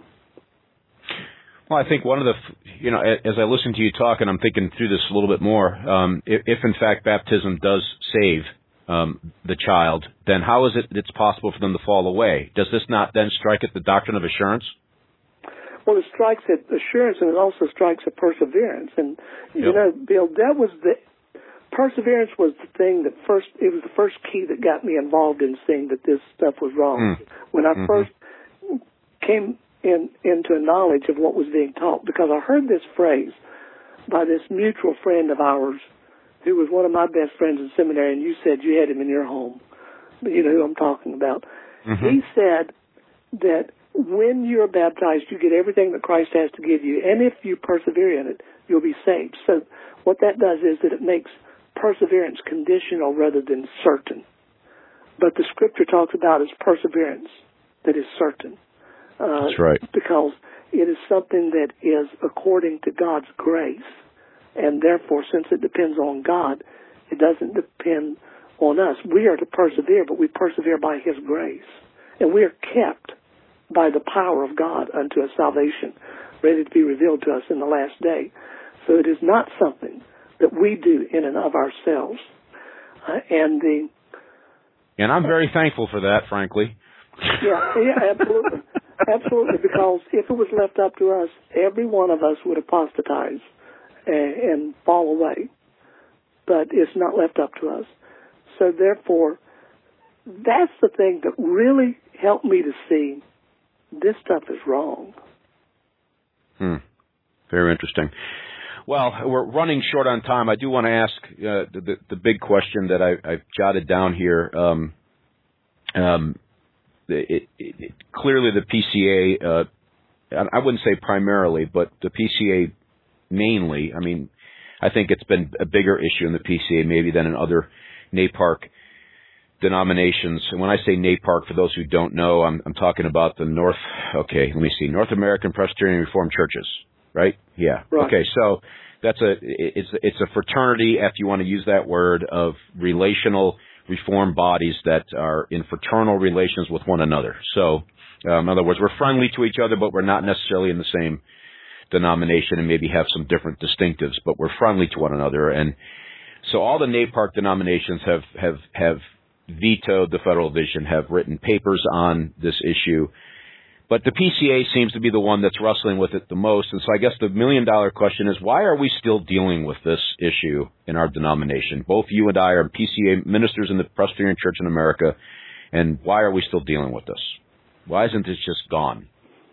Well, I think one of the, as I listen to you talk, and I'm thinking through this a little bit more, if in fact baptism does save the child, then how is it it's possible for them to fall away? Does this not then strike at the doctrine of assurance? Well, it strikes at assurance, and it also strikes at perseverance. And, Bill, that was perseverance was the thing it was the first key that got me involved in seeing that this stuff was wrong. When I first came into a knowledge of what was being taught, because I heard this phrase by this mutual friend of ours who was one of my best friends in seminary, and you said you had him in your home. You know who I'm talking about. He said that when you're baptized, you get everything that Christ has to give you, and if you persevere in it, you'll be saved. So what that does is that it makes perseverance conditional rather than certain. But the Scripture talks about as perseverance that is certain. That's right. Because it is something that is according to God's grace, and therefore, since it depends on God, it doesn't depend on us. We are to persevere, but we persevere by His grace. And we are kept by the power of God unto a salvation, ready to be revealed to us in the last day. So it is not something that we do in and of ourselves. And I'm very thankful for that, frankly. Yeah, absolutely. Absolutely, because if it was left up to us, every one of us would apostatize and fall away. But it's not left up to us. So therefore, that's the thing that really helped me to see this stuff is wrong. Very interesting. Well, we're running short on time. I do want to ask the big question that I've jotted down here. Clearly the PCA, I wouldn't say primarily, but the PCA mainly, I mean, I think it's been a bigger issue in the PCA maybe than in other NAPARC denominations. And when I say NAPARC, for those who don't know, I'm talking about the North American Presbyterian Reformed Churches, right? Yeah. Right. Okay, so it's a fraternity, if you want to use that word, of relational Reformed bodies that are in fraternal relations with one another. So, in other words, we're friendly to each other, but we're not necessarily in the same denomination and maybe have some different distinctives, but we're friendly to one another. And so all the NAPARC denominations have vetoed the federal vision, have written papers on this issue. But the PCA seems to be the one that's wrestling with it the most. And so I guess the million-dollar question is, why are we still dealing with this issue in our denomination? Both you and I are PCA ministers in the Presbyterian Church in America, and why are we still dealing with this? Why isn't this just gone?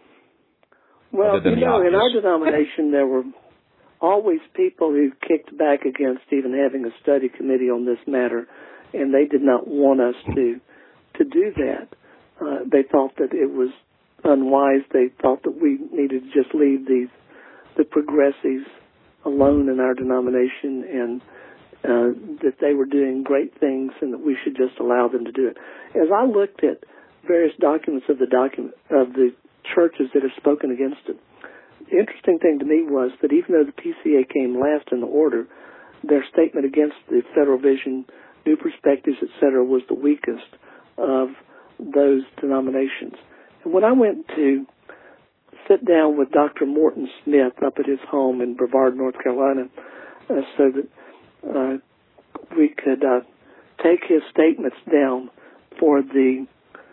Well, in our denomination, there were always people who kicked back against even having a study committee on this matter, and they did not want us to do that. They thought that it was unwise. They thought that we needed to just leave the progressives alone in our denomination, and that they were doing great things and that we should just allow them to do it. As I looked at various documents of the churches that have spoken against it, the interesting thing to me was that even though the PCA came last in the order, their statement against the Federal Vision, New Perspectives, etc., was the weakest of those denominations. And when I went to sit down with Dr. Morton Smith up at his home in Brevard, North Carolina, so that we could take his statements down for the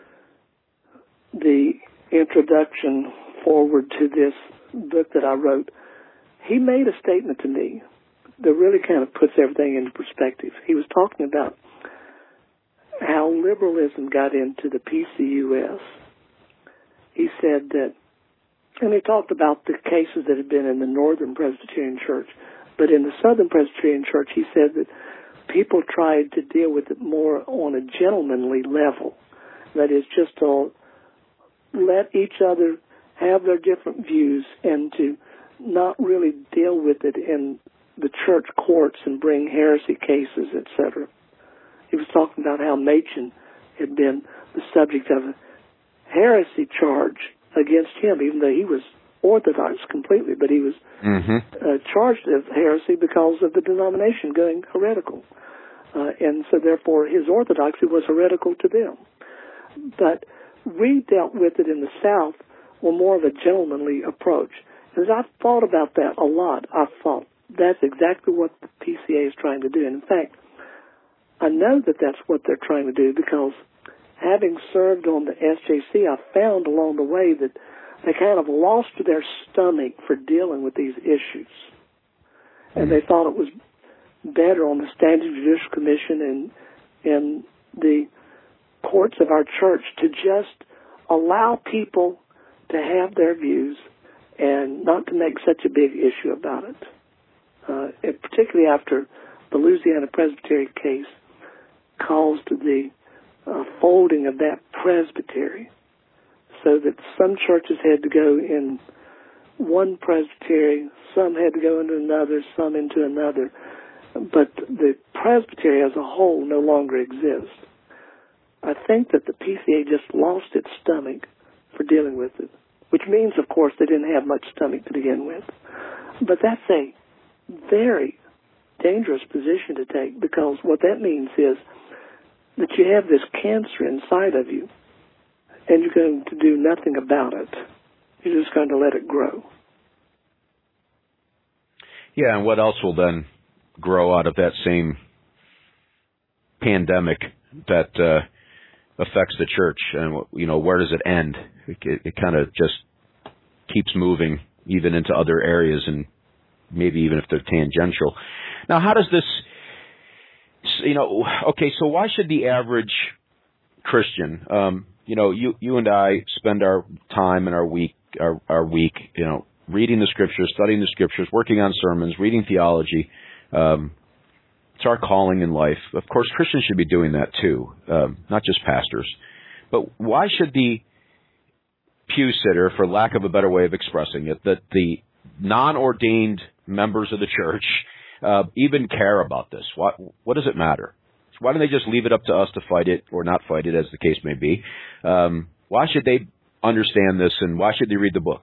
introduction forward to this book that I wrote, he made a statement to me that really kind of puts everything into perspective. He was talking about how liberalism got into the PCUS. He said that, and he talked about the cases that had been in the Northern Presbyterian Church, but in the Southern Presbyterian Church, he said that people tried to deal with it more on a gentlemanly level. That is, just to let each other have their different views and to not really deal with it in the church courts and bring heresy cases, etc. He was talking about how Machen had been the subject of a heresy charge against him, even though he was Orthodox completely, but he was charged of heresy because of the denomination going heretical. And so therefore his orthodoxy was heretical to them. But we dealt with it in the South with more of a gentlemanly approach. As I've thought about that a lot, I've thought that's exactly what the PCA is trying to do. And in fact, I know that that's what they're trying to do because having served on the SJC, I found along the way that they kind of lost their stomach for dealing with these issues. And they thought it was better on the Standing Judicial Commission and the courts of our church to just allow people to have their views and not to make such a big issue about it. Particularly after the Louisiana Presbytery case caused the folding of that presbytery, so that some churches had to go in one presbytery, some had to go into another, some into another. But the presbytery as a whole no longer exists. I think that the PCA just lost its stomach for dealing with it, which means, of course, they didn't have much stomach to begin with. But that's a very dangerous position to take, because what that means is that you have this cancer inside of you, and you're going to do nothing about it. You're just going to let it grow. Yeah, and what else will then grow out of that same pandemic that affects the church? And, where does it end? It kind of just keeps moving even into other areas, and maybe even if they're tangential. Now, how does this, okay, so why should the average Christian, you and I spend our time and our week, reading the Scriptures, studying the Scriptures, working on sermons, reading theology. It's our calling in life. Of course, Christians should be doing that too, not just pastors. But why should the pew sitter, for lack of a better way of expressing it, that the non-ordained members of the church even care about this? What does it matter? Why don't they just leave it up to us to fight it or not fight it, as the case may be? Why should they understand this, and why should they read the book?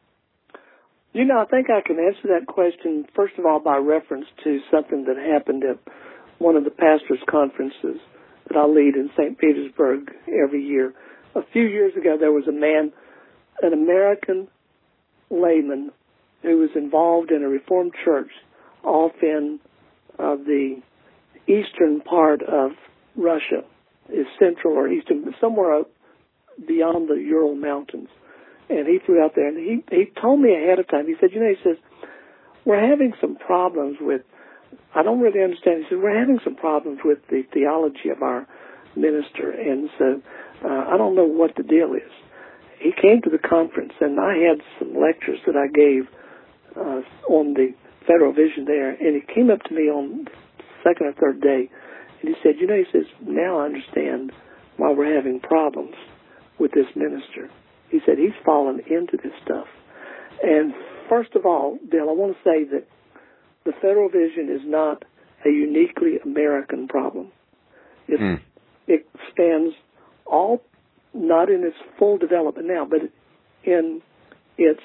I think I can answer that question, first of all, by reference to something that happened at one of the pastors' conferences that I lead in St. Petersburg every year. A few years ago, there was a man, an American layman, who was involved in a Reformed church off in the eastern part of Russia, is central or eastern, somewhere up beyond the Ural Mountains. And he flew out there, and he told me ahead of time. He said, he says, we're having some problems with, I don't really understand. He said, we're having some problems with the theology of our minister, and so I don't know what the deal is. He came to the conference, and I had some lectures that I gave on the Federal Vision there, and he came up to me on the second or third day, and he said, he says, now I understand why we're having problems with this minister. He said he's fallen into this stuff. And first of all, Bill, I want to say that the Federal Vision is not a uniquely American problem. It spans all, not in its full development now, but in its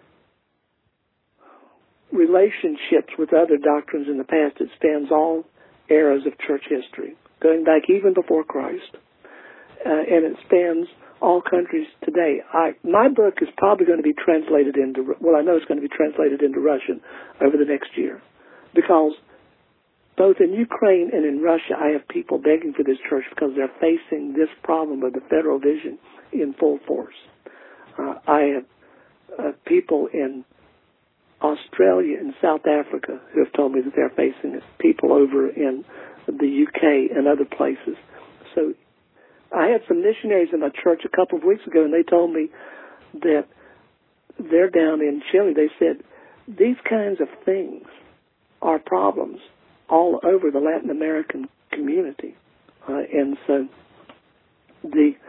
relationships with other doctrines in the past. It spans all eras of church history, going back even before Christ. And it spans all countries today. My book is probably going to be translated into, I know it's going to be translated into Russian over the next year, because both in Ukraine and in Russia, I have people begging for this church because they're facing this problem of the Federal Vision in full force. I have people in Australia and South Africa who have told me that they're facing it, people over in the UK and other places. So I had some missionaries in my church a couple of weeks ago, and they told me that they're down in Chile. They said these kinds of things are problems all over the Latin American community. And so the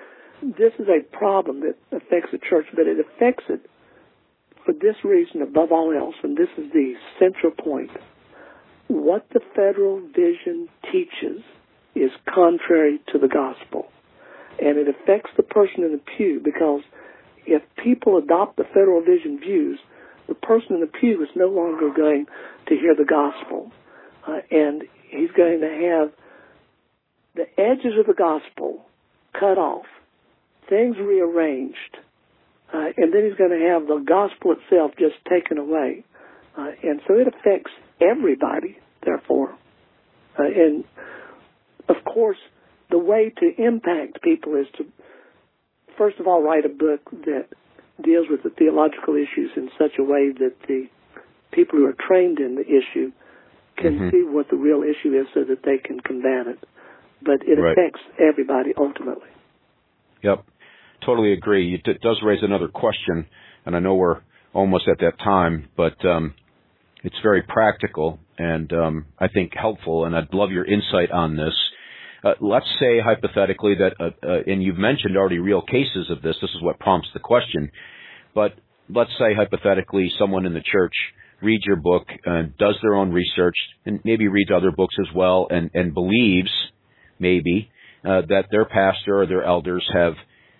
this is a problem that affects the church, but it affects it for this reason above all else, and this is the central point. What the Federal Vision teaches is contrary to the gospel, and it affects the person in the pew, because if people adopt the Federal Vision views, the person in the pew is no longer going to hear the gospel, and he's going to have the edges of the gospel cut off, things rearranged, and then he's going to have the gospel itself just taken away. And so it affects everybody, therefore. And, of course, the way to impact people is to, first of all, write a book that deals with the theological issues in such a way that the people who are trained in the issue can see what the real issue is so that they can combat it. But it affects everybody ultimately. Yep. Totally agree. It does raise another question, and I know we're almost at that time, but it's very practical and I think helpful, and I'd love your insight on this. Let's say hypothetically that, and you've mentioned already real cases of this. This is what prompts the question. But let's say hypothetically someone in the church reads your book, does their own research, and maybe reads other books as well, and believes maybe that their pastor or their elders have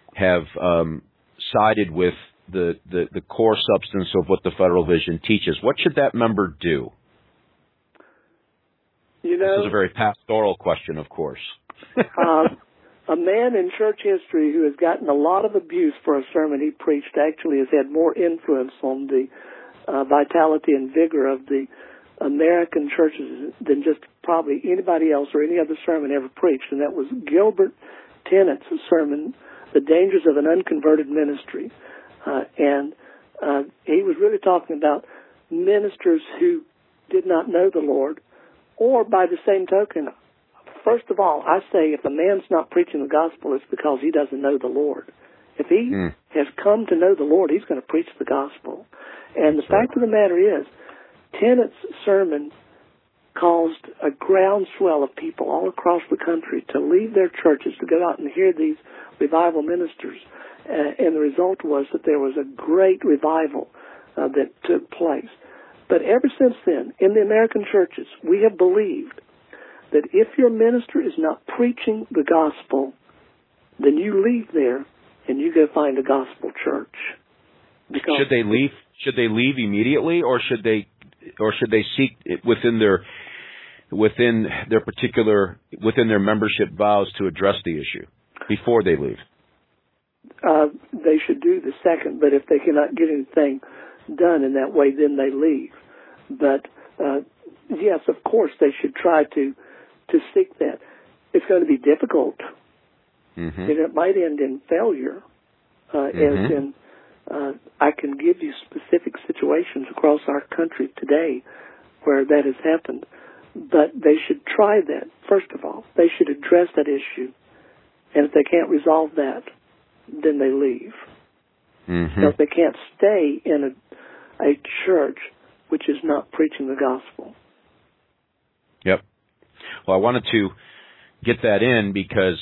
sided with the core substance of what the Federal Vision teaches. What should that member do? You know, this is a very pastoral question, of course. A man in church history who has gotten a lot of abuse for a sermon he preached actually has had more influence on the vitality and vigor of the American churches than just probably anybody else or any other sermon ever preached, and that was Gilbert Tennant's sermon, The Dangers of an Unconverted Ministry. And he was really talking about ministers who did not know the Lord, or by the same token, first of all, I say if a man's not preaching the gospel, it's because he doesn't know the Lord. If he has come to know the Lord, he's going to preach the gospel. And the fact of the matter is, Tennant's sermon caused a groundswell of people all across the country to leave their churches to go out and hear these revival ministers. And the result was that there was a great revival that took place. But ever since then, in the American churches, we have believed that if your minister is not preaching the gospel, then you leave there and you go find a gospel church. Because should they leave? Should they leave immediately, or should they seek within their membership vows to address the issue before they leave? They should do the second, but if they cannot get anything done in that way, then they leave. But yes, of course, they should try to seek that. It's going to be difficult, and it might end in failure. As in, I can give you specific situations across our country today where that has happened. But they should try that. First of all, they should address that issue, and if they can't resolve that, then they leave. Because they can't stay in a church which is not preaching the gospel. Yep. Well, I wanted to get that in because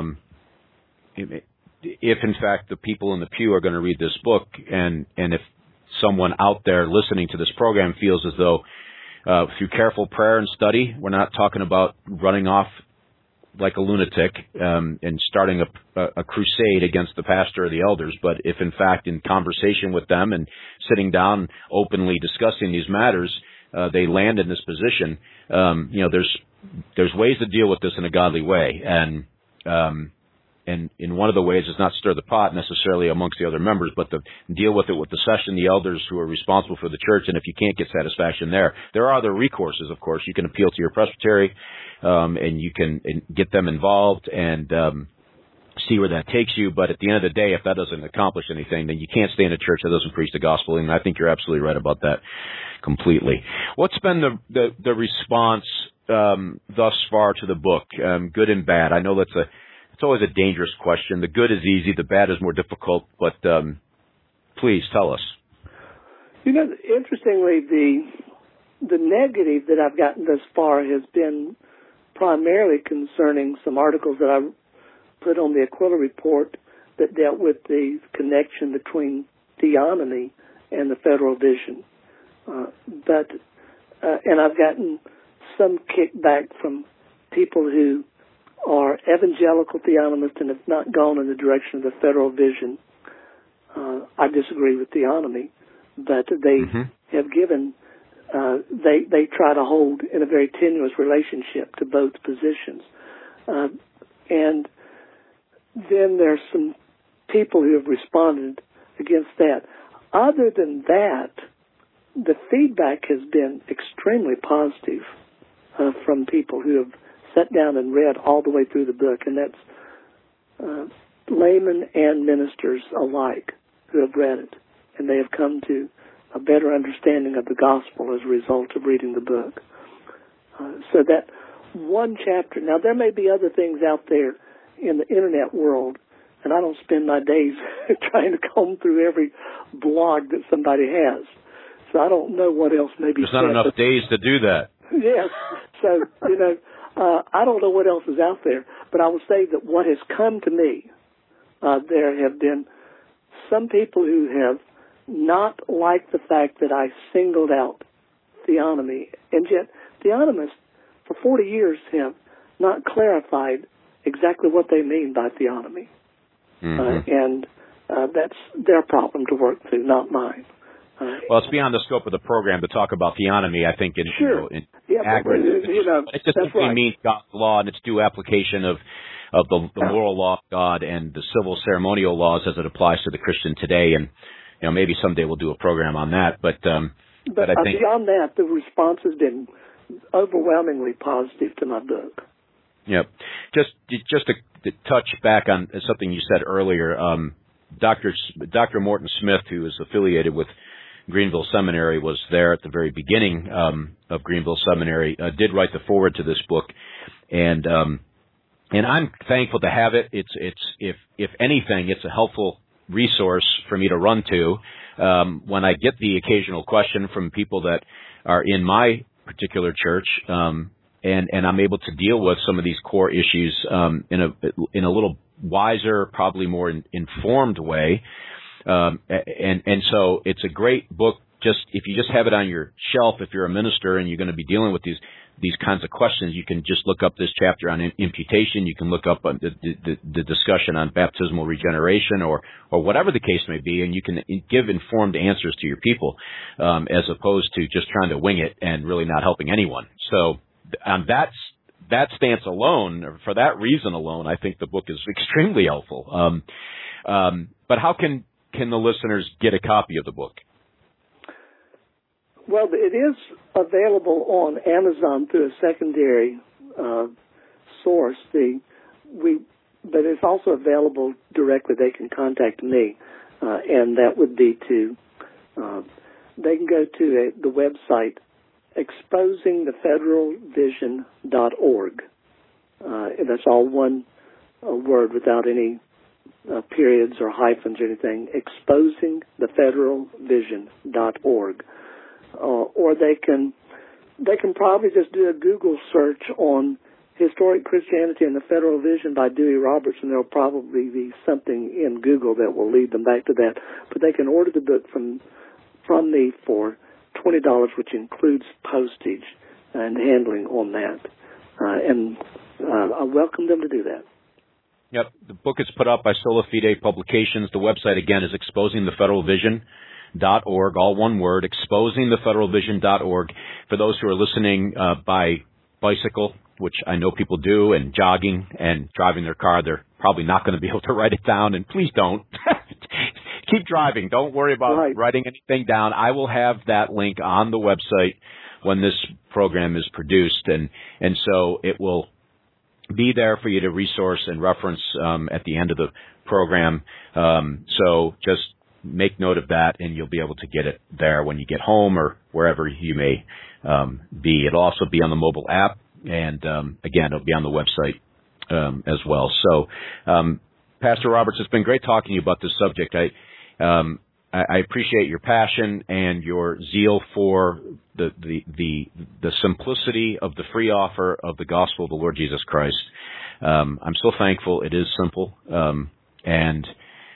if, in fact, the people in the pew are going to read this book, and if someone out there listening to this program feels as though through careful prayer and study, we're not talking about running off like a lunatic and starting a crusade against the pastor or the elders, but if, in fact, in conversation with them and sitting down openly discussing these matters, they land in this position, there's ways to deal with this in a godly way. And in one of the ways is not stir the pot necessarily amongst the other members, but to deal with it with the session, the elders who are responsible for the church. And if you can't get satisfaction there are other recourses, of course. You can appeal to your presbytery, and you can get them involved and see where that takes you. But at the end of the day, if that doesn't accomplish anything, then you can't stay in a church that doesn't preach the gospel. And I think you're absolutely right about that completely. What's been the response thus far to the book, good and bad? I know it's always a dangerous question. The good is easy, the bad is more difficult, but please tell us. Interestingly, the negative that I've gotten thus far has been primarily concerning some articles that I put on the Aquila Report that dealt with the connection between theonomy and the federal vision. And I've gotten some kickback from people who are evangelical theonomists and have not gone in the direction of the federal vision. I disagree with theonomy, but they have given, they try to hold in a very tenuous relationship to both positions. And then there's some people who have responded against that. Other than that, the feedback has been extremely positive from people who have sat down and read all the way through the book, and that's laymen and ministers alike who have read it, and they have come to a better understanding of the gospel as a result of reading the book. So that one chapter, now there may be other things out there in the internet world, and I don't spend my days trying to comb through every blog that somebody has. So I don't know what else may be There's not enough days to do that. Yes. So, I don't know what else is out there, but I will say that what has come to me, there have been some people who have not liked the fact that I singled out theonomy, and yet theonomists for 40 years have not clarified exactly what they mean by theonomy. And that's their problem to work through, not mine. Well, it's beyond the scope of the program to talk about theonomy, I think, in accurate. It just simply means God's law and its due application of the moral law of God and the civil ceremonial laws as it applies to the Christian today. And maybe someday we'll do a program on that. But I think beyond that, the response has been overwhelmingly positive to my book. Yep. Just to touch back on something you said earlier, Dr. Morton Smith, who is affiliated with Greenville Seminary, was there at the very beginning of Greenville Seminary, did write the foreword to this book, and I'm thankful to have it. It's if anything, it's a helpful resource for me to run to when I get the occasional question from people that are in my particular church, and I'm able to deal with some of these core issues in a little wiser, probably more informed way. And so it's a great book. Just if you just have it on your shelf, if you're a minister and you're going to be dealing with these kinds of questions, you can just look up this chapter on imputation. You can look up the discussion on baptismal regeneration or whatever the case may be, and you can give informed answers to your people, as opposed to just trying to wing it and really not helping anyone. So that stance alone, or for that reason alone, I think the book is extremely helpful. But how can the listeners get a copy of the book? Well, it is available on Amazon through a secondary source. But it's also available directly. They can contact me, and that would be they can go to the website exposingthefederalvision.org. That's all one word without any periods or hyphens or anything. Exposingthefederalvision.org. Or they can probably just do a Google search on Historic Christianity and the Federal Vision by Dewey Roberts, and there'll probably be something in Google that will lead them back to that. But they can order the book from me for $20, which includes postage and handling on that. And I welcome them to do that. Yep. The book is put out by Sola Fide Publications. The website, again, is exposingthefederalvision.org, all one word, exposingthefederalvision.org. For those who are listening by bicycle, which I know people do, and jogging and driving their car, they're probably not going to be able to write it down, and please don't. Keep driving. Don't worry about writing anything down. I will have that link on the website when this program is produced, and so it will be there for you to resource and reference at the end of the program. So just make note of that, and you'll be able to get it there when you get home or wherever you may be. It'll also be on the mobile app, and again, it'll be on the website as well. So, Pastor Roberts, it's been great talking to you about this subject. I appreciate your passion and your zeal for the simplicity of the free offer of the gospel of the Lord Jesus Christ. I'm so thankful it is simple, and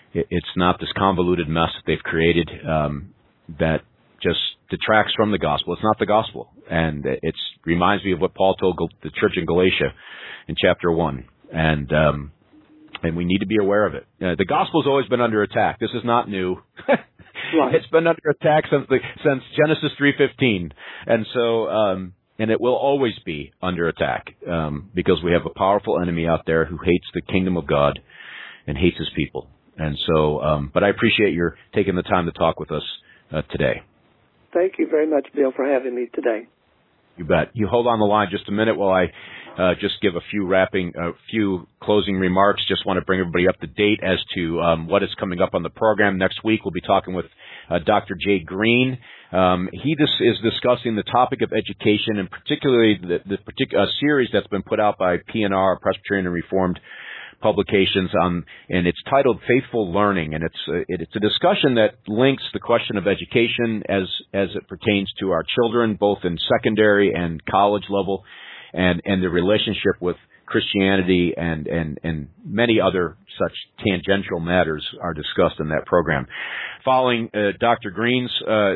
it's not this convoluted mess that they've created that just detracts from the gospel. It's not the gospel. And it reminds me of what Paul told the church in Galatia in chapter 1. And we need to be aware of it. The gospel's always been under attack. This is not new. Right. It's been under attack since Genesis 3:15. And so, and it will always be under attack, because we have a powerful enemy out there who hates the kingdom of God and hates his people. And so, but I appreciate your taking the time to talk with us today. Thank you very much, Bill, for having me today. You bet. You hold on the line just a minute while I just give a few closing remarks. Just want to bring everybody up to date as to what is coming up on the program. Next week, we'll be talking with Dr. Jay Green. He is discussing the topic of education, and particularly the particular series that's been put out by P&R, Presbyterian and Reformed Publications, and it's titled Faithful Learning, and it's a discussion that links the question of education as it pertains to our children, both in secondary and college level, and the relationship with Christianity and many other such tangential matters are discussed in that program. Following Dr. Green's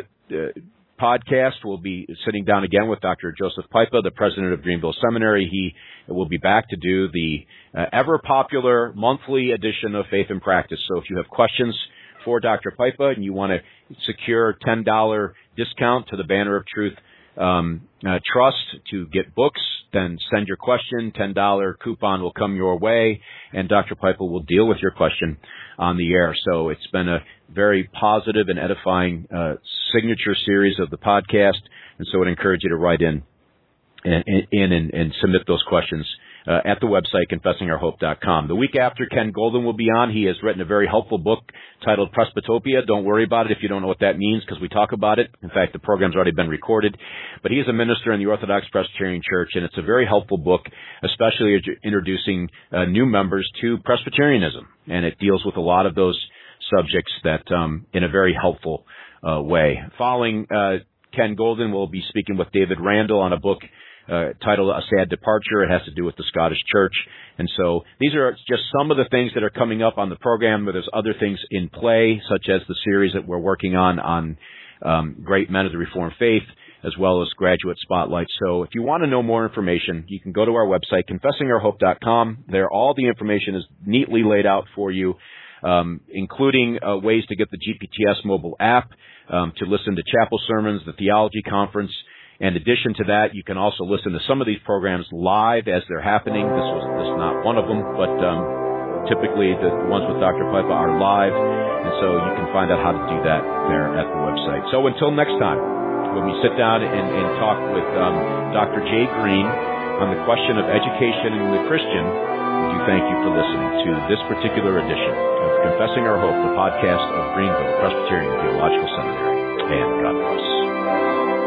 podcast, we'll be sitting down again with Dr. Joseph Pipa, the president of Greenville Seminary. He will be back to do the ever-popular monthly edition of Faith and Practice. So if you have questions for Dr. Pipa and you want to secure a $10 discount to the Banner of Truth Trust to get books, then send your question. $10 coupon will come your way, and Dr. Pipa will deal with your question on the air. So it's been a very positive and edifying signature series of the podcast, and so I would encourage you to write in and submit those questions at the website, confessingourhope.com. The week after, Ken Golden will be on. He has written a very helpful book titled Presbytopia. Don't worry about it if you don't know what that means, because we talk about it. In fact, the program's already been recorded. But he is a minister in the Orthodox Presbyterian Church, and it's a very helpful book, especially introducing new members to Presbyterianism. And it deals with a lot of those subjects that in a very helpful way. Following Ken Golden, we'll be speaking with David Randall on a book titled A Sad Departure. It has to do with the Scottish Church. And so these are just some of the things that are coming up on the program, but there's other things in play, such as the series that we're working on great men of the Reformed faith, as well as graduate spotlights. So if you want to know more information, you can go to our website, confessingourhope.com. There, all the information is neatly laid out for you, including ways to get the GPTS mobile app, to listen to chapel sermons, the theology conference. In addition to that, you can also listen to some of these programs live as they're happening. This is not one of them, but typically the ones with Dr. Pipa are live, and so you can find out how to do that there at the website. So until next time, when we sit down and talk with Dr. Jay Green on the question of education and the Christian, we do thank you for listening to this particular edition of Confessing Our Hope, the podcast of Greenville Presbyterian Theological Seminary. And God bless.